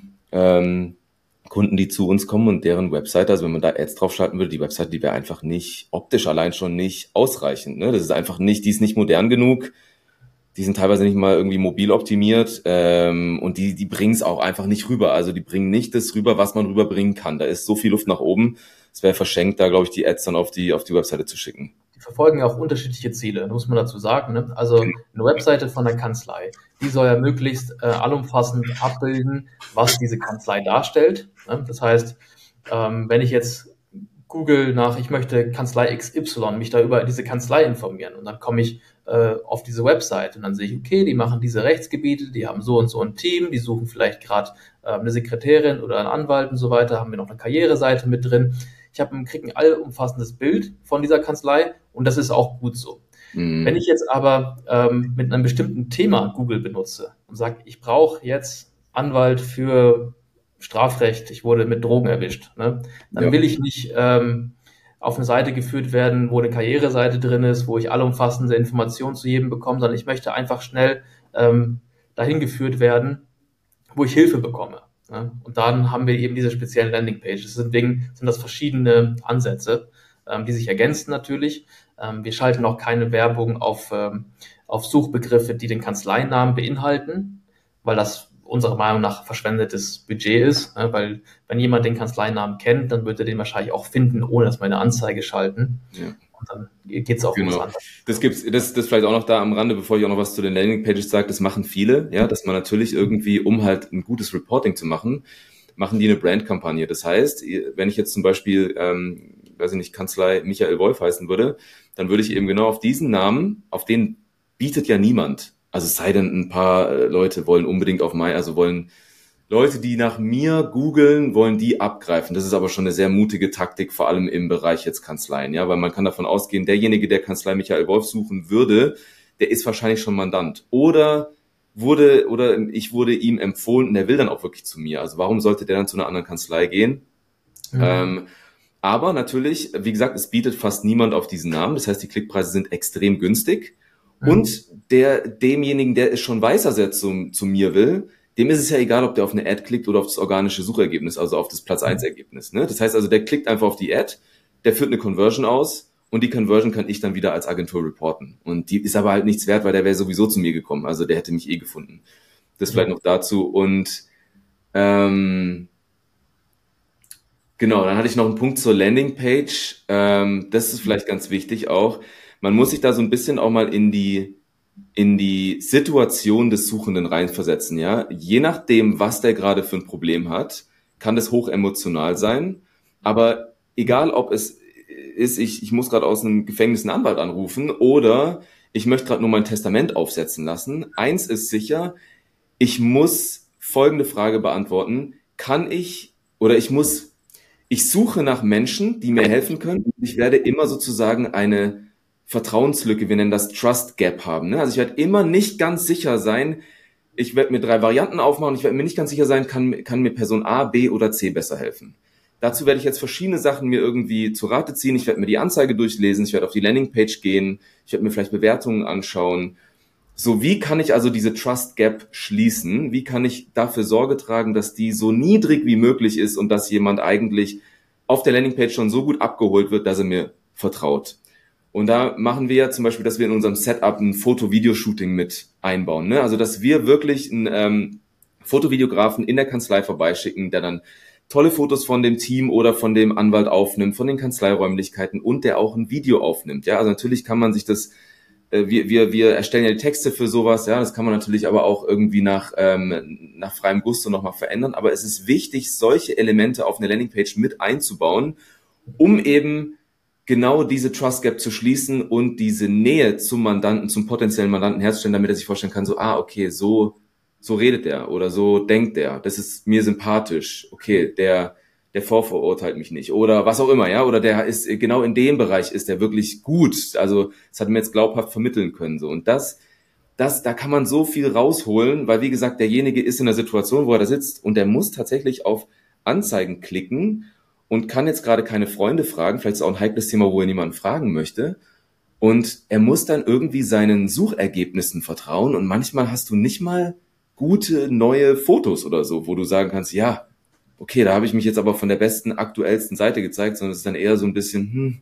S1: ähm, Kunden, die zu uns kommen und deren Webseite, also wenn man da Ads draufschalten würde, die Webseite, die wäre einfach nicht, optisch allein schon nicht ausreichend. Ne? Das ist einfach nicht, die ist nicht modern genug. Die sind teilweise nicht mal irgendwie mobil optimiert ähm, und die die bringen es auch einfach nicht rüber. Also die bringen nicht das rüber, was man rüberbringen kann. Da ist so viel Luft nach oben. Es wäre verschenkt, da glaube ich die Ads dann auf die auf die Webseite zu schicken.
S2: Die verfolgen ja auch unterschiedliche Ziele, muss man dazu sagen. Ne? Also eine Webseite von der Kanzlei, die soll ja möglichst äh, allumfassend abbilden, was diese Kanzlei darstellt. Ne? Das heißt, ähm, wenn ich jetzt Google nach, ich möchte Kanzlei X Y, mich da über diese Kanzlei informieren und dann komme ich äh, auf diese Website und dann sehe ich, okay, die machen diese Rechtsgebiete, die haben so und so ein Team, die suchen vielleicht gerade äh, eine Sekretärin oder einen Anwalt und so weiter, haben wir noch eine Karriereseite mit drin. Ich habe kriege ein allumfassendes Bild von dieser Kanzlei und das ist auch gut so.
S1: Mhm.
S2: Wenn ich jetzt aber ähm, mit einem bestimmten Thema Google benutze und sage, ich brauche jetzt Anwalt für Strafrecht, ich wurde mit Drogen erwischt, ne? Dann
S1: Ja.
S2: will ich nicht ähm, auf eine Seite geführt werden, wo eine Karriereseite drin ist, wo ich allumfassende Informationen zu jedem bekomme, sondern ich möchte einfach schnell ähm, dahin geführt werden, wo ich Hilfe bekomme. Ne? Und dann haben wir eben diese speziellen Landingpages. Deswegen sind das verschiedene Ansätze, ähm, die sich ergänzen natürlich. Ähm, wir schalten auch keine Werbung auf, ähm, auf Suchbegriffe, die den Kanzleinamen beinhalten, weil das unserer Meinung nach verschwendetes Budget ist, ne? Weil wenn jemand den Kanzleinamen kennt, dann wird er den wahrscheinlich auch finden, ohne dass wir eine Anzeige schalten.
S1: Ja.
S2: Und dann geht's auch um was
S1: Genau.
S2: anderes.
S1: Das gibt's, das, das vielleicht auch noch da am Rande, bevor ich auch noch was zu den Landingpages sage, das machen viele, ja, dass man natürlich irgendwie, um halt ein gutes Reporting zu machen, machen die eine Brandkampagne. Das heißt, wenn ich jetzt zum Beispiel, ähm, weiß ich nicht, Kanzlei Michael Wolf heißen würde, dann würde ich eben genau auf diesen Namen, auf den bietet ja niemand. Also es sei denn, ein paar äh, Leute wollen unbedingt auf mein, also wollen Leute, die nach mir googeln, wollen die abgreifen. Das ist aber schon eine sehr mutige Taktik, vor allem im Bereich jetzt Kanzleien, ja, weil man kann davon ausgehen, derjenige, der Kanzlei Michael Wolf suchen würde, der ist wahrscheinlich schon Mandant. Oder wurde, oder ich wurde ihm empfohlen und er will dann auch wirklich zu mir. Also warum sollte der dann zu einer anderen Kanzlei gehen?
S2: Mhm.
S1: Ähm, aber natürlich, wie gesagt, es bietet fast niemand auf diesen Namen. Das heißt, die Klickpreise sind extrem günstig.
S2: Mhm.
S1: Und der, demjenigen, der es schon weiß, dass er zu, zu mir will, dem ist es ja egal, ob der auf eine Ad klickt oder auf das organische Suchergebnis, also auf das Platz eins Ergebnis. Ne? Das heißt also, der klickt einfach auf die Ad, der führt eine Conversion aus und die Conversion kann ich dann wieder als Agentur reporten. Und die ist aber halt nichts wert, weil der wäre sowieso zu mir gekommen. Also der hätte mich eh gefunden. Das vielleicht noch dazu. Und ähm, genau, dann hatte ich noch einen Punkt zur Landingpage. Ähm, das ist vielleicht ganz wichtig auch. Man muss sich da so ein bisschen auch mal in die in die Situation des Suchenden reinversetzen, ja. Je nachdem, was der gerade für ein Problem hat, kann das hoch emotional sein. Aber egal, ob es ist, ich, ich muss gerade aus einem Gefängnis einen Anwalt anrufen oder ich möchte gerade nur mein Testament aufsetzen lassen. Eins ist sicher, ich muss folgende Frage beantworten. Kann ich oder ich muss, ich suche nach Menschen, die mir helfen können. Ich werde immer sozusagen eine Vertrauenslücke, wir nennen das Trust Gap haben. Ne? Also ich werde immer nicht ganz sicher sein, ich werde mir drei Varianten aufmachen, ich werde mir nicht ganz sicher sein, kann, kann mir Person A, B oder C besser helfen. Dazu werde ich jetzt verschiedene Sachen mir irgendwie zu Rate ziehen. Ich werde mir die Anzeige durchlesen, ich werde auf die Landingpage gehen, ich werde mir vielleicht Bewertungen anschauen. So, wie kann ich also diese Trust Gap schließen? Wie kann ich dafür Sorge tragen, dass die so niedrig wie möglich ist und dass jemand eigentlich auf der Landingpage schon so gut abgeholt wird, dass er mir vertraut? Und da machen wir ja zum Beispiel, dass wir in unserem Setup ein Foto-Video-Shooting mit einbauen. Ne? Also, dass wir wirklich einen ähm, Fotovideografen in der Kanzlei vorbeischicken, der dann tolle Fotos von dem Team oder von dem Anwalt aufnimmt, von den Kanzleiräumlichkeiten und der auch ein Video aufnimmt. Ja, also natürlich kann man sich das, äh, wir, wir, wir erstellen ja die Texte für sowas, ja, das kann man natürlich aber auch irgendwie nach, ähm, nach freiem Gusto nochmal verändern. Aber es ist wichtig, solche Elemente auf eine Landingpage mit einzubauen, um eben genau diese Trust Gap zu schließen und diese Nähe zum Mandanten, zum potenziellen Mandanten herzustellen, damit er sich vorstellen kann, so, ah, okay, so, so redet er oder so denkt er, das ist mir sympathisch, okay, der, der vorverurteilt mich nicht oder was auch immer, ja, oder der ist, genau in dem Bereich ist der wirklich gut, also, das hat mir jetzt glaubhaft vermitteln können, so, und das, das, da kann man so viel rausholen, weil, wie gesagt, derjenige ist in der Situation, wo er da sitzt und der muss tatsächlich auf Anzeigen klicken und kann jetzt gerade keine Freunde fragen, vielleicht ist es auch ein heikles Thema, wo er niemanden fragen möchte. Und er muss dann irgendwie seinen Suchergebnissen vertrauen. Und manchmal hast du nicht mal gute neue Fotos oder so, wo du sagen kannst, ja, okay, da habe ich mich jetzt aber von der besten, aktuellsten Seite gezeigt, sondern es ist dann eher so ein bisschen, hm,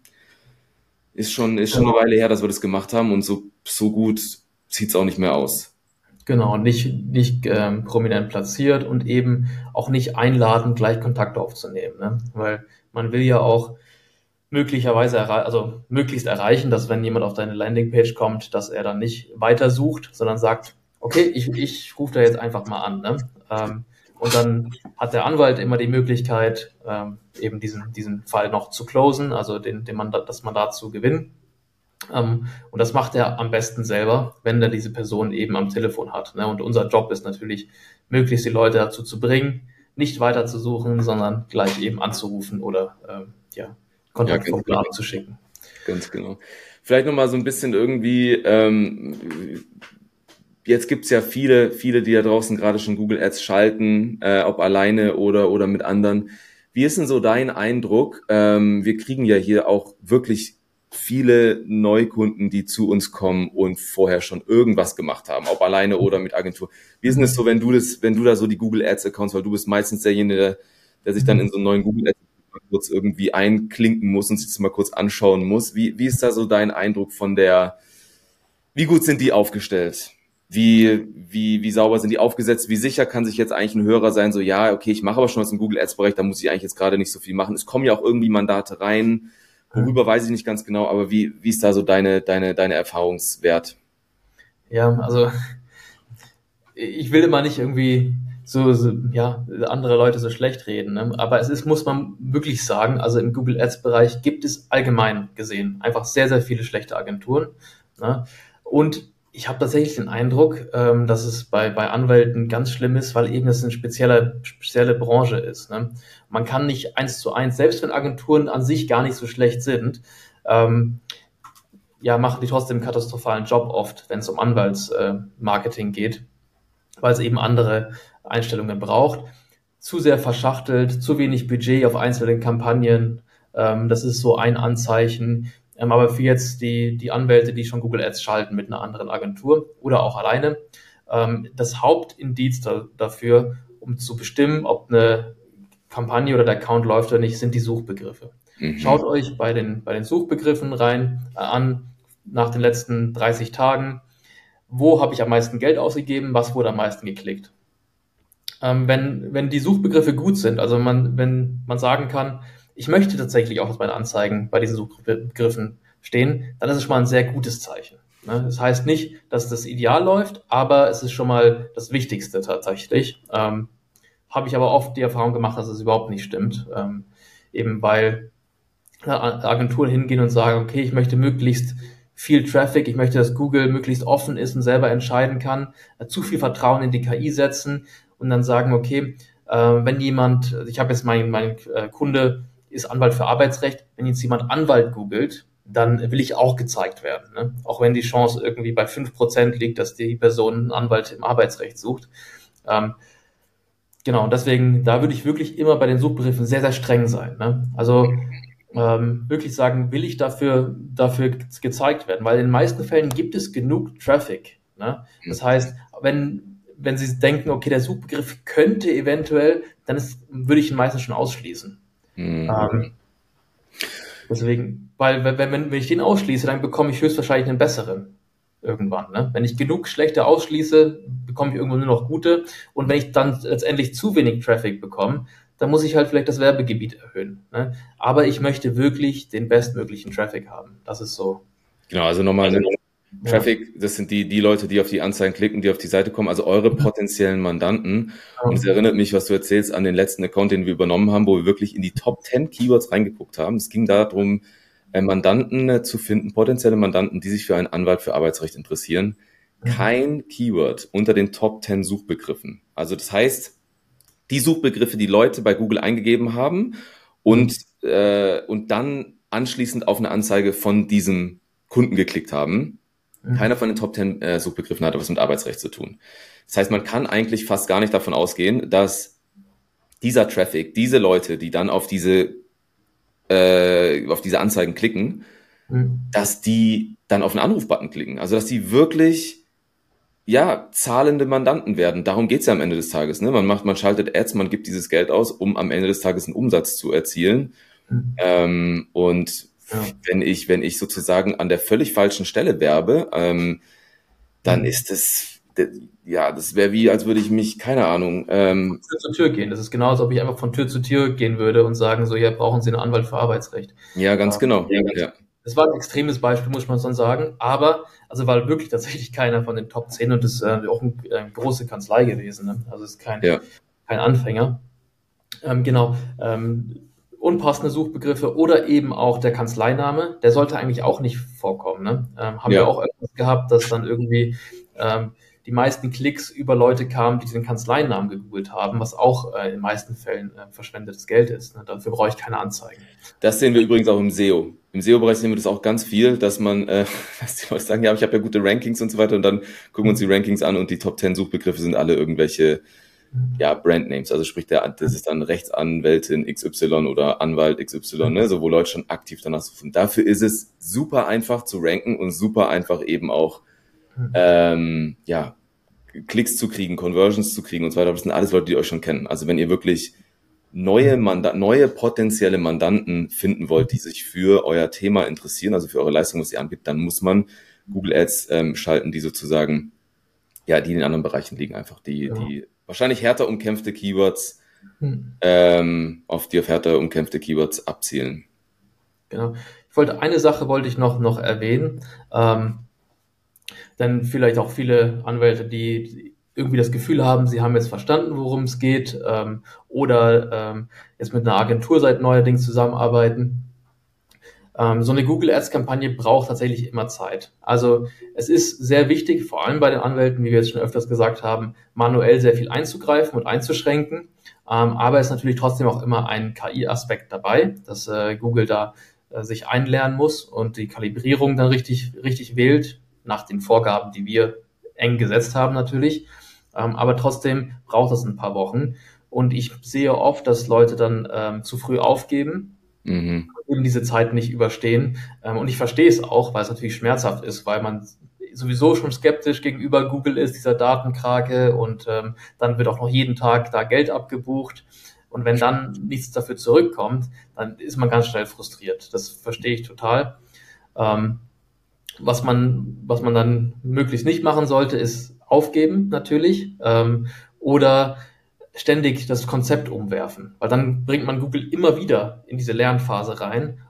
S1: ist schon, ist schon eine Weile her, dass wir das gemacht haben und so, so gut sieht's auch nicht mehr aus.
S2: Genau, nicht, nicht ähm, prominent platziert und eben auch nicht einladen, gleich Kontakt aufzunehmen, ne? Weil man will ja auch möglicherweise, errei- also möglichst erreichen, dass wenn jemand auf deine Landingpage kommt, dass er dann nicht weitersucht, sondern sagt, okay, ich, ich rufe da jetzt einfach mal an, ne? Ähm, und dann hat der Anwalt immer die Möglichkeit, ähm, eben diesen, diesen Fall noch zu closen, also den, den Mandat, das Mandat zu gewinnen. Um, und das macht er am besten selber, wenn er diese Person eben am Telefon hat. Ne? Und unser Job ist natürlich, möglichst die Leute dazu zu bringen, nicht weiter zu suchen, sondern gleich eben anzurufen oder ähm, ja, Kontaktformulare
S1: ja,
S2: zu schicken.
S1: Ganz genau. Vielleicht nochmal so ein bisschen irgendwie, ähm, jetzt gibt's ja viele, viele, die da draußen gerade schon Google Ads schalten, äh, ob alleine oder, oder mit anderen. Wie ist denn so dein Eindruck? Ähm, wir kriegen ja hier auch wirklich viele Neukunden, die zu uns kommen und vorher schon irgendwas gemacht haben, ob alleine oder mit Agentur. Wie ist denn das so, wenn du das, wenn du da so die Google Ads Accounts, weil du bist meistens derjenige, der, der sich dann in so einen neuen Google Ads kurz irgendwie einklinken muss und sich das mal kurz anschauen muss. Wie, wie ist da so dein Eindruck von der, wie gut sind die aufgestellt? Wie, wie, wie sauber sind die aufgesetzt? Wie sicher kann sich jetzt eigentlich ein Hörer sein, so, ja, okay, ich mache aber schon was im Google Ads Bereich, da muss ich eigentlich jetzt gerade nicht so viel machen. Es kommen ja auch irgendwie Mandate rein. Worüber weiß ich nicht ganz genau, aber wie, wie ist da so deine, deine, deine Erfahrungswert?
S2: Ja, also ich will immer nicht irgendwie so, so ja, andere Leute so schlecht reden, ne? Aber es ist, muss man wirklich sagen, also im Google Ads Bereich gibt es allgemein gesehen einfach sehr, sehr viele schlechte Agenturen, ne? Und ich habe tatsächlich den Eindruck, ähm, dass es bei, bei Anwälten ganz schlimm ist, weil eben das eine spezielle, spezielle Branche ist, ne? Man kann nicht eins zu eins, selbst wenn Agenturen an sich gar nicht so schlecht sind, ähm, ja, machen die trotzdem einen katastrophalen Job oft, wenn es um Anwaltsmarketing äh, geht, weil es eben andere Einstellungen braucht. Zu sehr verschachtelt, zu wenig Budget auf einzelnen Kampagnen, ähm, das ist so ein Anzeichen. Ähm, aber für jetzt die, die Anwälte, die schon Google Ads schalten mit einer anderen Agentur oder auch alleine, ähm, das Hauptindiz da, dafür, um zu bestimmen, ob eine Kampagne oder der Account läuft oder nicht, sind die Suchbegriffe. Mhm. Schaut euch bei den, bei den Suchbegriffen rein äh, an, nach den letzten dreißig Tagen, wo habe ich am meisten Geld ausgegeben, was wurde am meisten geklickt. Ähm, wenn, wenn die Suchbegriffe gut sind, also man, wenn man sagen kann, ich möchte tatsächlich auch, dass meine Anzeigen bei diesen Suchbegriffen stehen, dann ist es schon mal ein sehr gutes Zeichen. Ne? Das heißt nicht, dass das ideal läuft, aber es ist schon mal das Wichtigste tatsächlich. Ähm, habe ich aber oft die Erfahrung gemacht, dass es überhaupt nicht stimmt. Ähm, eben weil Agenturen hingehen und sagen, okay, ich möchte möglichst viel Traffic, ich möchte, dass Google möglichst offen ist und selber entscheiden kann, zu viel Vertrauen in die K I setzen und dann sagen, okay, äh, wenn jemand, ich habe jetzt mein, mein äh, Kunde ist Anwalt für Arbeitsrecht, wenn jetzt jemand Anwalt googelt, dann will ich auch gezeigt werden. Ne? Auch wenn die Chance irgendwie bei fünf Prozent liegt, dass die Person einen Anwalt im Arbeitsrecht sucht. Ähm, genau, und deswegen, da würde ich wirklich immer bei den Suchbegriffen sehr, sehr streng sein. Ne? Also ähm, wirklich sagen, will ich dafür, dafür gezeigt werden? Weil in den meisten Fällen gibt es genug Traffic. Ne? Das heißt, wenn, wenn Sie denken, okay, der Suchbegriff könnte eventuell, dann ist, würde ich ihn meistens schon ausschließen. Mhm. Ähm, deswegen, weil wenn, wenn, wenn ich den ausschließe, dann bekomme ich höchstwahrscheinlich einen besseren irgendwann. Ne? Wenn ich genug schlechte ausschließe, bekomme ich irgendwann nur noch gute. Und wenn ich dann letztendlich zu wenig Traffic bekomme, dann muss ich halt vielleicht das Werbegebiet erhöhen. Ne? Aber ich möchte wirklich den bestmöglichen Traffic haben. Das ist so.
S1: Genau, also nochmal, ne, Traffic, das sind die, die Leute, die auf die Anzeigen klicken, die auf die Seite kommen, also eure potenziellen Mandanten. Und es erinnert mich, was du erzählst, an den letzten Account, den wir übernommen haben, wo wir wirklich in die Top zehn Keywords reingeguckt haben. Es ging darum, Mandanten zu finden, potenzielle Mandanten, die sich für einen Anwalt für Arbeitsrecht interessieren. Kein Keyword unter den Top zehn Suchbegriffen. Also das heißt, die Suchbegriffe, die Leute bei Google eingegeben haben und, äh, und dann anschließend auf eine Anzeige von diesem Kunden geklickt haben. Keiner von den Top zehn äh, Suchbegriffen hatte was mit Arbeitsrecht zu tun. Das heißt, man kann eigentlich fast gar nicht davon ausgehen, dass dieser Traffic, diese Leute, die dann auf diese, äh, auf diese Anzeigen klicken, mhm. dass die dann auf einen Anrufbutton klicken. Also, dass die wirklich ja, zahlende Mandanten werden. Darum geht's ja am Ende des Tages. Ne? Man macht, man schaltet Ads, man gibt dieses Geld aus, um am Ende des Tages einen Umsatz zu erzielen. Mhm. Ähm, und ja. wenn ich, wenn ich sozusagen an der völlig falschen Stelle werbe, ähm, dann mhm. ist es, ja, das wäre wie, als würde ich mich, keine Ahnung, ähm,
S2: Tür zu Tür gehen. Das ist genau, als ob ich einfach von Tür zu Tür gehen würde und sagen so, ja, brauchen Sie einen Anwalt für Arbeitsrecht.
S1: Ja, ganz ähm, genau. Ja, ganz
S2: ja. Das war ein extremes Beispiel, muss man schon sagen, aber also war wirklich tatsächlich keiner von den Top zehn und das ist äh, auch eine äh, große Kanzlei gewesen, ne? Also es ist kein, ja. kein Anfänger. Ähm, genau, ähm, unpassende Suchbegriffe oder eben auch der Kanzleiname, der sollte eigentlich auch nicht vorkommen. Ne? Ähm, haben ja. wir auch öfters gehabt, dass dann irgendwie ähm, die meisten Klicks über Leute kamen, die den Kanzleinamen gegoogelt haben, was auch äh, in den meisten Fällen äh, verschwendetes Geld ist. Ne? Dafür brauche ich keine Anzeigen.
S1: Das sehen wir übrigens auch im S E O. Im S E O-Bereich sehen wir das auch ganz viel, dass man, äh, dass die Leute sagen, ja, ich habe ja gute Rankings und so weiter und dann gucken wir uns die Rankings an und die Top zehn Suchbegriffe sind alle irgendwelche ja, Brandnames, also sprich, der, das ist dann Rechtsanwältin X Y oder Anwalt X Y, ne, so wo Leute schon aktiv danach suchen. Dafür ist es super einfach zu ranken und super einfach eben auch ähm, ja, Klicks zu kriegen, Conversions zu kriegen und so weiter. Das sind alles Leute, die euch schon kennen. Also wenn ihr wirklich neue Manda- neue potenzielle Mandanten finden wollt, die sich für euer Thema interessieren, also für eure Leistung, was ihr anbietet, dann muss man Google Ads ähm, schalten, die sozusagen, ja, die in den anderen Bereichen liegen, einfach die, ja. die wahrscheinlich härter umkämpfte Keywords, hm. ähm, auf die auf härter umkämpfte Keywords abzielen.
S2: Genau. Ich wollte, eine Sache wollte ich noch, noch erwähnen, ähm, denn vielleicht auch viele Anwälte, die irgendwie das Gefühl haben, sie haben jetzt verstanden, worum es geht, ähm, oder ähm, jetzt mit einer Agentur seit neuerdings zusammenarbeiten. Ähm, so eine Google Ads-Kampagne braucht tatsächlich immer Zeit. Also es ist sehr wichtig, vor allem bei den Anwälten, wie wir jetzt schon öfters gesagt haben, manuell sehr viel einzugreifen und einzuschränken. Ähm, aber es ist natürlich trotzdem auch immer ein K I-Aspekt dabei, dass äh, Google da äh, sich einlernen muss und die Kalibrierung dann richtig, richtig wählt, nach den Vorgaben, die wir eng gesetzt haben natürlich. Ähm, aber trotzdem braucht es ein paar Wochen. Und ich sehe oft, dass Leute dann ähm, zu früh aufgeben, mhm. eben diese Zeit nicht überstehen. Ähm, und ich verstehe es auch, weil es natürlich schmerzhaft ist, weil man sowieso schon skeptisch gegenüber Google ist, dieser Datenkrake. Und ähm, dann wird auch noch jeden Tag da Geld abgebucht. Und wenn dann nichts dafür zurückkommt, dann ist man ganz schnell frustriert. Das verstehe ich total. Ähm, was man, was man dann möglichst nicht machen sollte, ist aufgeben natürlich ähm, oder ständig das Konzept umwerfen, weil dann bringt man Google immer wieder in diese Lernphase rein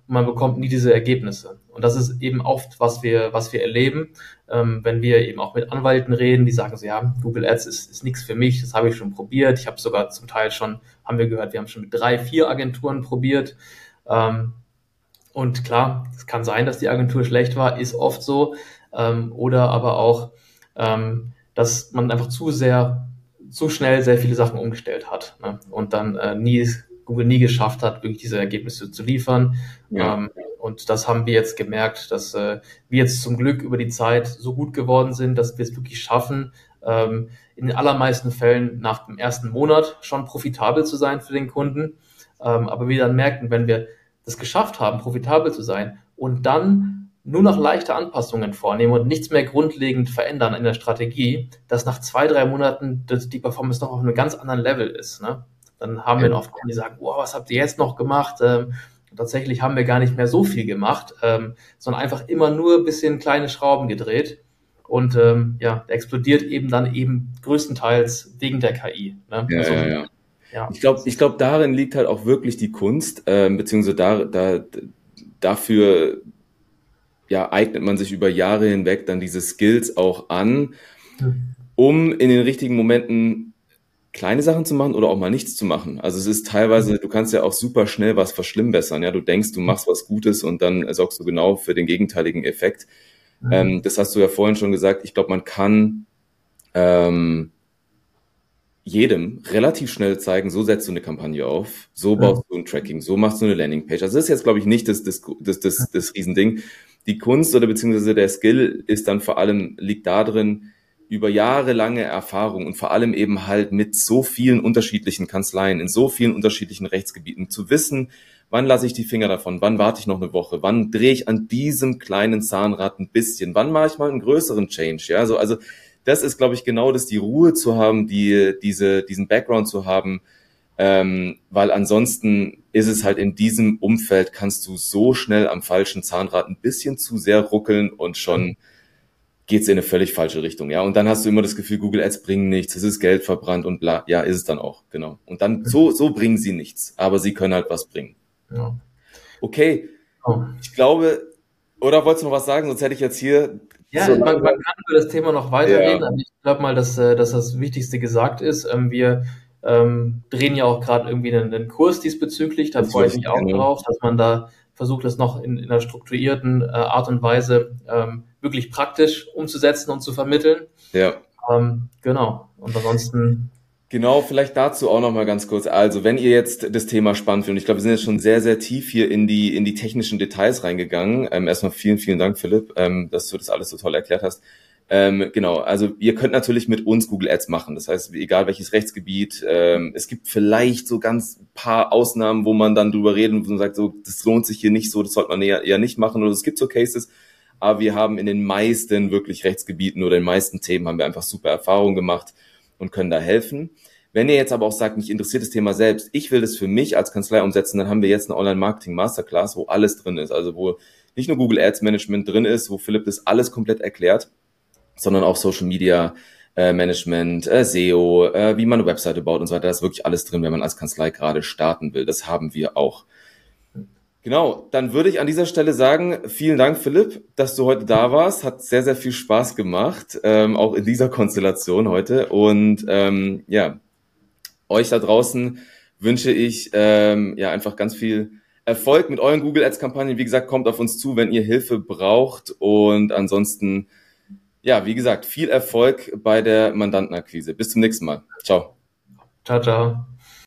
S2: und man bekommt nie diese Ergebnisse. Und das ist eben oft, was wir, was wir erleben, ähm, wenn wir eben auch mit Anwälten reden, die sagen so, ja, Google Ads ist, ist nichts für mich, das habe ich schon probiert. Ich habe sogar zum Teil schon, haben wir gehört, wir haben schon mit drei, vier Agenturen probiert. Ähm, und klar, es kann sein, dass die Agentur schlecht war, ist oft so. Ähm, oder aber auch, ähm, dass man einfach zu sehr, zu schnell sehr viele Sachen umgestellt hat, ne? Und dann äh, nie Google nie geschafft hat, wirklich diese Ergebnisse zu liefern. Ja. Ähm, und das haben wir jetzt gemerkt, dass äh, wir jetzt zum Glück über die Zeit so gut geworden sind, dass wir es wirklich schaffen, ähm, in den allermeisten Fällen nach dem ersten Monat schon profitabel zu sein für den Kunden. Ähm, aber wir dann merken, wenn wir das geschafft haben, profitabel zu sein und dann nur noch leichte Anpassungen vornehmen und nichts mehr grundlegend verändern in der Strategie, dass nach zwei, drei Monaten das, die Performance noch auf einem ganz anderen Level ist, ne? Dann haben wir dann oft Kunden, die sagen, wow, was habt ihr jetzt noch gemacht? Ähm, tatsächlich haben wir gar nicht mehr so viel gemacht, ähm, sondern einfach immer nur ein bisschen kleine Schrauben gedreht. Und ähm, ja, der explodiert eben dann eben größtenteils wegen der K I. Ne?
S1: Ja,
S2: also,
S1: ja, ja. ja. Ich glaube, ich glaube, darin liegt halt auch wirklich die Kunst, ähm, beziehungsweise da, da, dafür ja, eignet man sich über Jahre hinweg dann diese Skills auch an, um in den richtigen Momenten kleine Sachen zu machen oder auch mal nichts zu machen. Also es ist teilweise, du kannst ja auch super schnell was verschlimmbessern. Ja, du denkst, du machst was Gutes und dann sorgst du genau für den gegenteiligen Effekt. Mhm. Ähm, das hast du ja vorhin schon gesagt. Ich glaube, man kann ähm, jedem relativ schnell zeigen, so setzt du eine Kampagne auf, so baust du ein Tracking, so machst du eine Landingpage. Also das ist jetzt, glaube ich, nicht das, das, das, das, das Riesending. Die Kunst oder beziehungsweise der Skill ist dann vor allem, liegt da drin, über jahrelange Erfahrung und vor allem eben halt mit so vielen unterschiedlichen Kanzleien in so vielen unterschiedlichen Rechtsgebieten zu wissen, wann lasse ich die Finger davon, wann warte ich noch eine Woche, wann drehe ich an diesem kleinen Zahnrad ein bisschen, wann mache ich mal einen größeren Change, ja, so, also das ist, glaube ich, genau das, die Ruhe zu haben, die diese diesen Background zu haben, ähm, weil ansonsten ist es halt in diesem Umfeld, kannst du so schnell am falschen Zahnrad ein bisschen zu sehr ruckeln und schon geht's in eine völlig falsche Richtung, ja. Und dann hast du immer das Gefühl, Google Ads bringen nichts, es ist Geld verbrannt und bla. Ja, ist es dann auch, genau. Und dann, so, so bringen sie nichts, aber sie können halt was bringen. Ja. Okay, oh. Ich glaube, oder wolltest du noch was sagen? Sonst hätte ich jetzt hier...
S2: Ja, so man, man kann über das Thema noch weiterreden, ja. Aber ich glaube mal, dass, dass das Wichtigste gesagt ist. Wir ähm, drehen ja auch gerade irgendwie einen, einen Kurs diesbezüglich, da das freue ich mich auch genau. drauf, dass man da versucht, das noch in, in einer strukturierten äh, Art und Weise ähm, wirklich praktisch umzusetzen und zu vermitteln.
S1: Ja.
S2: Ähm, genau. Und ansonsten...
S1: Genau, vielleicht dazu auch noch mal ganz kurz. Also, wenn ihr jetzt das Thema spannend findet, ich glaube, wir sind jetzt schon sehr, sehr tief hier in die in die technischen Details reingegangen. Ähm, erstmal vielen, vielen Dank, Philipp, ähm, dass du das alles so toll erklärt hast. Ähm, genau, also ihr könnt natürlich mit uns Google Ads machen. Das heißt, egal welches Rechtsgebiet, ähm, es gibt vielleicht so ganz paar Ausnahmen, wo man dann drüber reden und sagt, so, das lohnt sich hier nicht so, das sollte man eher, eher nicht machen. Oder es gibt so Cases, aber wir haben in den meisten wirklich Rechtsgebieten oder in den meisten Themen haben wir einfach super Erfahrungen gemacht und können da helfen. Wenn ihr jetzt aber auch sagt, mich interessiert das Thema selbst, ich will das für mich als Kanzlei umsetzen, dann haben wir jetzt eine Online-Marketing-Masterclass, wo alles drin ist. Also wo nicht nur Google Ads Management drin ist, wo Philipp das alles komplett erklärt, sondern auch Social Media äh, Management, äh, S E O, äh, wie man eine Webseite baut und so weiter. Da ist wirklich alles drin, wenn man als Kanzlei gerade starten will. Das haben wir auch. Genau, dann würde ich an dieser Stelle sagen, vielen Dank, Philipp, dass du heute da warst. Hat sehr, sehr viel Spaß gemacht, ähm, auch in dieser Konstellation heute. Und ähm, ja, euch da draußen wünsche ich ähm, ja einfach ganz viel Erfolg mit euren Google Ads Kampagnen. Wie gesagt, kommt auf uns zu, wenn ihr Hilfe braucht. Und ansonsten, ja, wie gesagt, viel Erfolg bei der Mandantenakquise. Bis zum nächsten Mal. Ciao.
S2: Ciao, ciao.